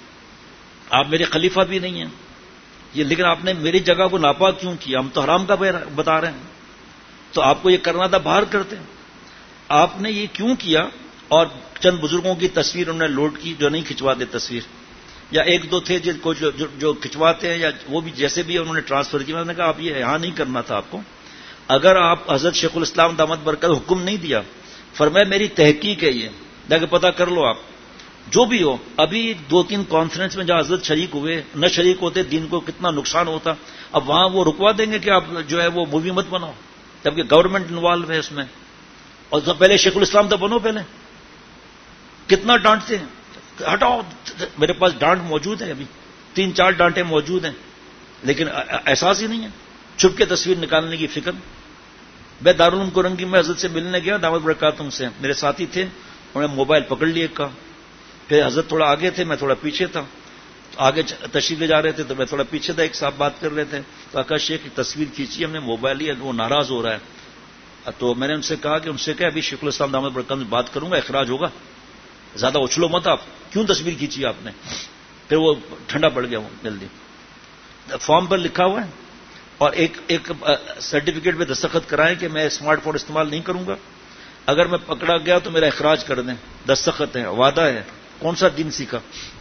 آپ میرے خلیفہ بھی نہیں ہیں یہ، لیکن آپ نے میری جگہ کو ناپاک کیوں کیا، ہم تو حرام کا بتا رہے ہیں، تو آپ کو یہ کرنا تھا باہر کرتے، آپ نے یہ کیوں کیا، اور چند بزرگوں کی تصویر انہوں نے لوڈ کی جو نہیں کھنچواتے تصویر، یا 1-2 تھے جو کھنچواتے ہیں، یا وہ بھی جیسے بھی انہوں نے ٹرانسفر کیا، میں نے کہا آپ یہ یہاں نہیں کرنا تھا آپ کو، اگر آپ حضرت شیخ الاسلام دامت برکت حکم نہیں دیا، فرمایا میری تحقیق ہے یہ، جا کے پتہ کر لو آپ جو بھی ہو، ابھی 2-3 کانفرنس میں جہاں حضرت شریک ہوئے، نہ شریک ہوتے دین کو کتنا نقصان ہوتا، اب وہاں وہ رکوا دیں گے کہ آپ جو ہے وہ مووی مت بناؤ، جبکہ گورنمنٹ انوالو ہے اس میں، اور تو پہلے شیخ الاسلام تو بنو، پہلے کتنا ڈانٹتے ہیں، ہٹاؤ، میرے پاس ڈانٹ موجود ہے، ابھی 3-4 ڈانٹیں موجود ہیں، لیکن احساس ہی نہیں ہے، چھپ کے تصویر نکالنے کی فکر۔ میں دارالعلوم کورنگی میں حضرت سے ملنے گیا، دعوت برکاتم سے، میرے ساتھی تھے، انہوں نے موبائل پکڑ لیے کا، پھر حضرت تھوڑا آگے تھے، میں تھوڑا پیچھے تھا، آگے تشریف لے جا رہے تھے تو میں تھوڑا پیچھے تھا، ایک صاحب بات کر رہے تھے تو آقا شیخ کی تصویر کھینچی ہم نے موبائل لی، وہ ناراض ہو رہا ہے، تو میں نے ان سے کہا کہ ان سے کہا ابھی شیخ الاسلام دامت برکاتہ سے بات کروں گا، اخراج ہوگا، زیادہ اچھلو مت، آپ کیوں تصویر کھینچی آپ نے، پھر وہ ٹھنڈا پڑ گیا وہ جلدی۔ فارم پر لکھا ہوا ہے اور ایک سرٹیفکیٹ پہ دستخط کرائیں کہ میں اسمارٹ فون استعمال نہیں کروں گا. اگر میں پکڑا گیا تو میرا اخراج کر دیں. دستخط ہے, وعدہ ہے. کون سا دین سیکھا؟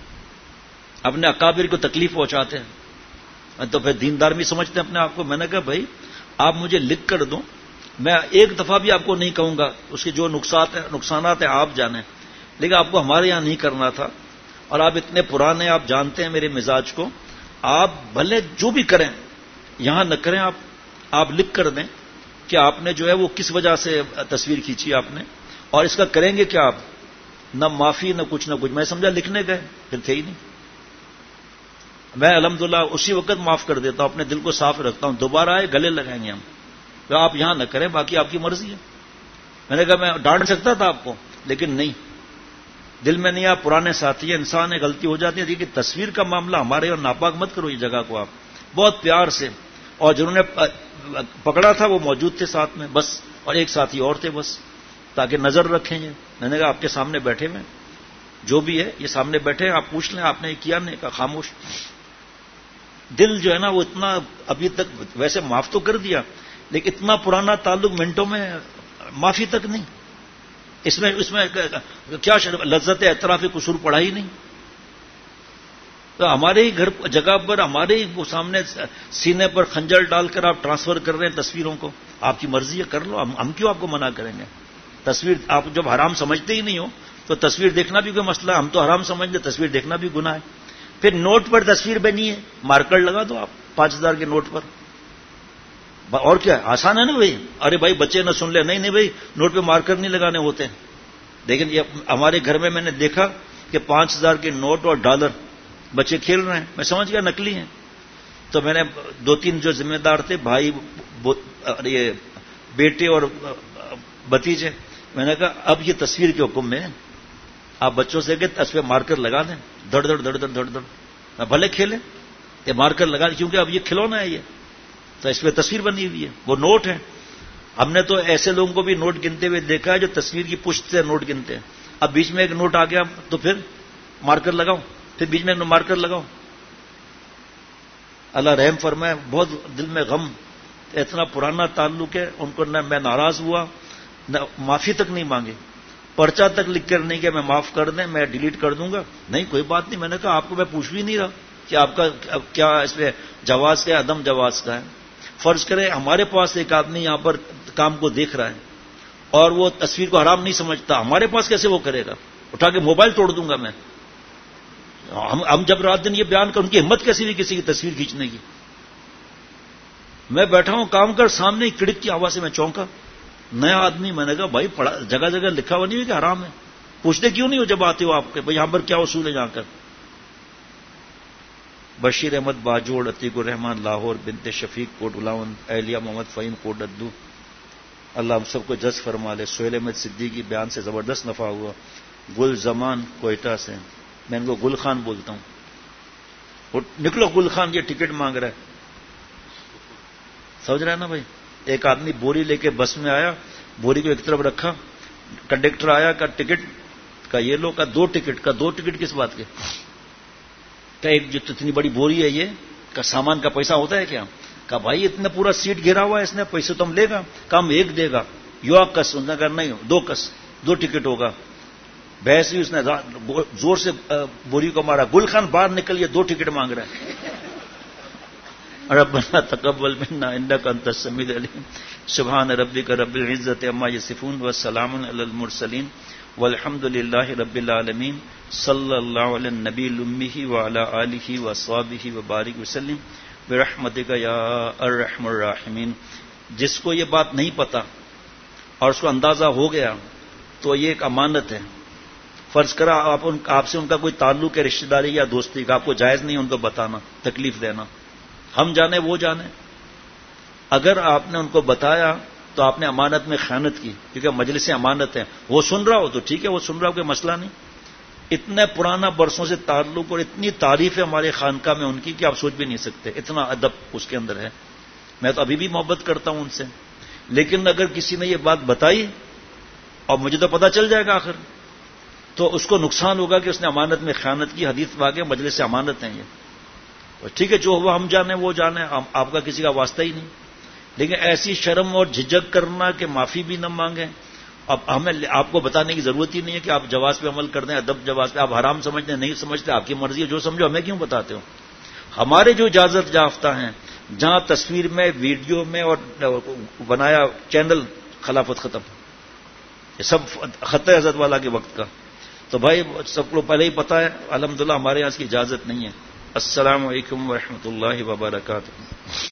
اپنے اکابر کو تکلیف پہنچاتے ہیں تو پھر دیندار بھی سمجھتے ہیں اپنے آپ کو. میں نے کہا بھائی آپ مجھے لکھ کر دو, میں ایک دفعہ بھی آپ کو نہیں کہوں گا, اس کے جو نقصانات ہیں آپ جانیں, لیکن آپ کو ہمارے یہاں نہیں کرنا تھا. اور آپ اتنے پرانے, آپ جانتے ہیں میرے مزاج کو, آپ بھلے جو بھی کریں یہاں نہ کریں. آپ لکھ کر دیں کہ آپ نے جو ہے وہ کس وجہ سے تصویر کھینچی آپ نے, اور اس کا کریں گے کیا آپ. نہ معافی نہ کچھ. میں سمجھا لکھنے گئے, پھر تھے ہی نہیں. میں الحمدللہ اسی وقت معاف کر دیتا ہوں, اپنے دل کو صاف رکھتا ہوں. دوبارہ آئے گلے لگائیں گے ہم, تو آپ یہاں نہ کریں, باقی آپ کی مرضی ہے. میں نے کہا میں ڈانٹ سکتا تھا آپ کو, لیکن نہیں, دل میں نہیں. آپ پرانے ساتھی ہیں, انسان ہے, غلطی ہو جاتی ہے. کہ تصویر کا معاملہ ہمارے اور ناپاک مت کرو یہ جگہ کو. آپ بہت پیار سے, اور جنہوں نے پکڑا تھا وہ موجود تھے ساتھ میں بس, اور ایک ساتھی اور تھے بس, تاکہ نظر رکھیں گے. میں نے کہا آپ کے سامنے بیٹھے ہوئے جو بھی ہے یہ سامنے بیٹھے, آپ پوچھ لیں آپ نے کیا نہیں. کہا خاموش. دل جو ہے نا وہ اتنا ابھی تک ویسے معاف تو کر دیا, لیکن اتنا پرانا تعلق منٹوں میں معافی تک نہیں. اس میں کیا لذت اعتراف قصور پڑا ہی نہیں. تو ہمارے ہی گھر جگہ پر ہمارے ہی وہ سامنے سینے پر خنجر ڈال کر آپ ٹرانسفر کر رہے ہیں تصویروں کو. آپ کی مرضی ہے, کر لو, ہم کیوں آپ کو منع کریں گے. تصویر آپ جب حرام سمجھتے ہی نہیں ہو تو تصویر دیکھنا بھی کوئی مسئلہ ہے. ہم تو حرام سمجھتے, تصویر دیکھنا بھی گناہ ہے. پھر نوٹ پر تصویر بنی ہے, مارکر لگا دو آپ 5000 کے نوٹ پر. اور کیا آسان ہے نا بھائی. ارے بھائی بچے نہ سن لے, نہیں بھائی نوٹ پہ مارکر نہیں لگانے ہوتے. لیکن یہ ہمارے گھر میں نے دیکھا کہ 5000 کے نوٹ اور ڈالر بچے کھیل رہے ہیں. میں سمجھ گیا نکلی ہیں. تو میں نے 2-3 جو ذمہ دار تھے, بھائی, یہ بیٹے اور بھتیجے, میں نے کہا اب یہ تصویر کے حکم میں آپ بچوں سے کہ اس پہ مارکر لگا دیں, دڑ دڑ دڑ دڑ دڑ دڑ, بھلے کھیلیں, یہ مارکر لگا دیں, کیونکہ اب یہ کھلونا ہے, یہ تو اس پہ تصویر بنی ہوئی ہے, وہ نوٹ ہے. ہم نے تو ایسے لوگوں کو بھی نوٹ گنتے ہوئے دیکھا ہے جو تصویر کی پشت سے نوٹ گنتے ہیں. اب بیچ میں ایک نوٹ آ گیا تو پھر مارکر لگاؤ, پھر بیچ میں مارکر لگاؤ. اللہ رحم فرمائے. بہت دل میں غم, اتنا پرانا تعلق ہے. ان کو نہ میں ناراض ہوا, نہ معافی تک نہیں مانگی, پرچہ تک لکھ کر نہیں کہ میں معاف کر دیں, میں ڈیلیٹ کر دوں گا. نہیں کوئی بات نہیں. میں نے کہا آپ کو میں پوچھ بھی نہیں رہا کہ آپ کا کیا اس میں جواز کا عدم جواز کا ہے. فرض کریں ہمارے پاس ایک آدمی یہاں پر کام کو دیکھ رہا ہے اور وہ تصویر کو حرام نہیں سمجھتا, ہمارے پاس کیسے وہ کرے گا؟ اٹھا کے موبائل توڑ دوں گا میں. ہم جب رات دن یہ بیان کر, ان کی ہمت کیسی بھی کسی کی تصویر کھینچنے کی. میں بیٹھا ہوں کام کر, سامنے کڑک کی آواز سے میں چونکا. نیا آدمی, میں نے کہا بھائی پڑھا, جگہ جگہ لکھا ہوا نہیں ہے کہ حرام ہے, پوچھتے کیوں نہیں ہو جب آتے ہو آپ کے بھائی یہاں پر کیا اصول ہے جا کر. بشیر احمد باجوڑ, عتیق الرحمان لاہور, بنت شفیق کوٹ الاون, اہلیہ محمد فہیم کوٹ ادو. اللہ ہم سب کو جز فرما لے. سہیل احمد صدیقی بیان سے زبردست نفع ہوا. گل زمان کوئٹہ سے, میں ان کو گل خان بولتا ہوں. نکلو گل خان, یہ ٹکٹ مانگ رہا ہے. سمجھ رہا ہے نا بھائی. ایک آدمی بوری لے کے بس میں آیا, بوری کو ایک طرف رکھا, کنڈکٹر آیا کا ٹکٹ کا یہ لو, کا 2 ٹکٹ, کا 2 ٹکٹ کس بات کے, کہ ایک جو اتنی بڑی بوری ہے یہ کا سامان کا پیسہ ہوتا ہے کیا؟ کہا بھائی اتنا پورا سیٹ گھیرا ہوا ہے اس نے, پیسے تو ہم لے گا, کام 1 دے گا. یو آپ کس, انہوں نے کہا نہیں 2 کس, 2 ٹکٹ ہوگا. بحث ہوئی, اس نے زور سے بوری کو مارا. گل خان باہر نکل, یہ 2 ٹکٹ مانگ رہا ہے. ربنا تقبل منا انک انت السمیع العلیم. سبحان ربک رب العزۃ عما یصفون وسلام علی المرسلین والحمد للہ رب العالمین. صلی اللہ علی النبی الامی وعلی آلہ واصحابہ وبارک وسلم برحمتک یا ارحم الراحمین. جس کو یہ بات نہیں پتا اور اس کو اندازہ ہو گیا تو یہ ایک امانت ہے. فرض کرا آپ سے ان کا کوئی تعلق ہے, رشتہ داری یا دوستی کا, آپ کو جائز نہیں ان کو بتانا, تکلیف دینا. ہم جانے وہ جانے. اگر آپ نے ان کو بتایا تو آپ نے امانت میں خیانت کی, کیونکہ مجلس امانت ہے. وہ سن رہا ہو تو ٹھیک ہے, وہ سن رہا ہو, کوئی مسئلہ نہیں. اتنے پرانا برسوں سے تعلق اور اتنی تعریف ہے ہمارے خانقاہ میں ان کی کہ آپ سوچ بھی نہیں سکتے, اتنا ادب اس کے اندر ہے. میں تو ابھی بھی محبت کرتا ہوں ان سے, لیکن اگر کسی نے یہ بات بتائی اور مجھے تو پتہ چل جائے گا آخر, تو اس کو نقصان ہوگا کہ اس نے امانت میں خیانت کی. حدیث واقع مجلس امانت ہیں یہ. ٹھیک ہے، جو ہوا ہم جانے وہ جانے، آپ کا کسی کا واسطہ ہی نہیں. لیکن ایسی شرم اور جھجک کرنا کہ معافی بھی نہ مانگیں. اب ہمیں آپ کو بتانے کی ضرورت ہی نہیں ہے کہ آپ جواز پہ عمل کر دیں، ادب جواز پہ. آپ حرام سمجھتے ہیں، نہیں سمجھتے، آپ کی مرضی ہے، جو سمجھو ہمیں کیوں بتاتے ہو. ہمارے جو اجازت یافتہ ہیں، جہاں تصویر میں، ویڈیو میں اور بنایا چینل خلافت ختم، یہ سب خط حضرت والا کے وقت کا. تو بھائی سب کو پہلے ہی پتا ہے، الحمدللہ ہمارے یہاں اس کی اجازت نہیں ہے. السلام علیکم ورحمۃ اللہ وبرکاتہ.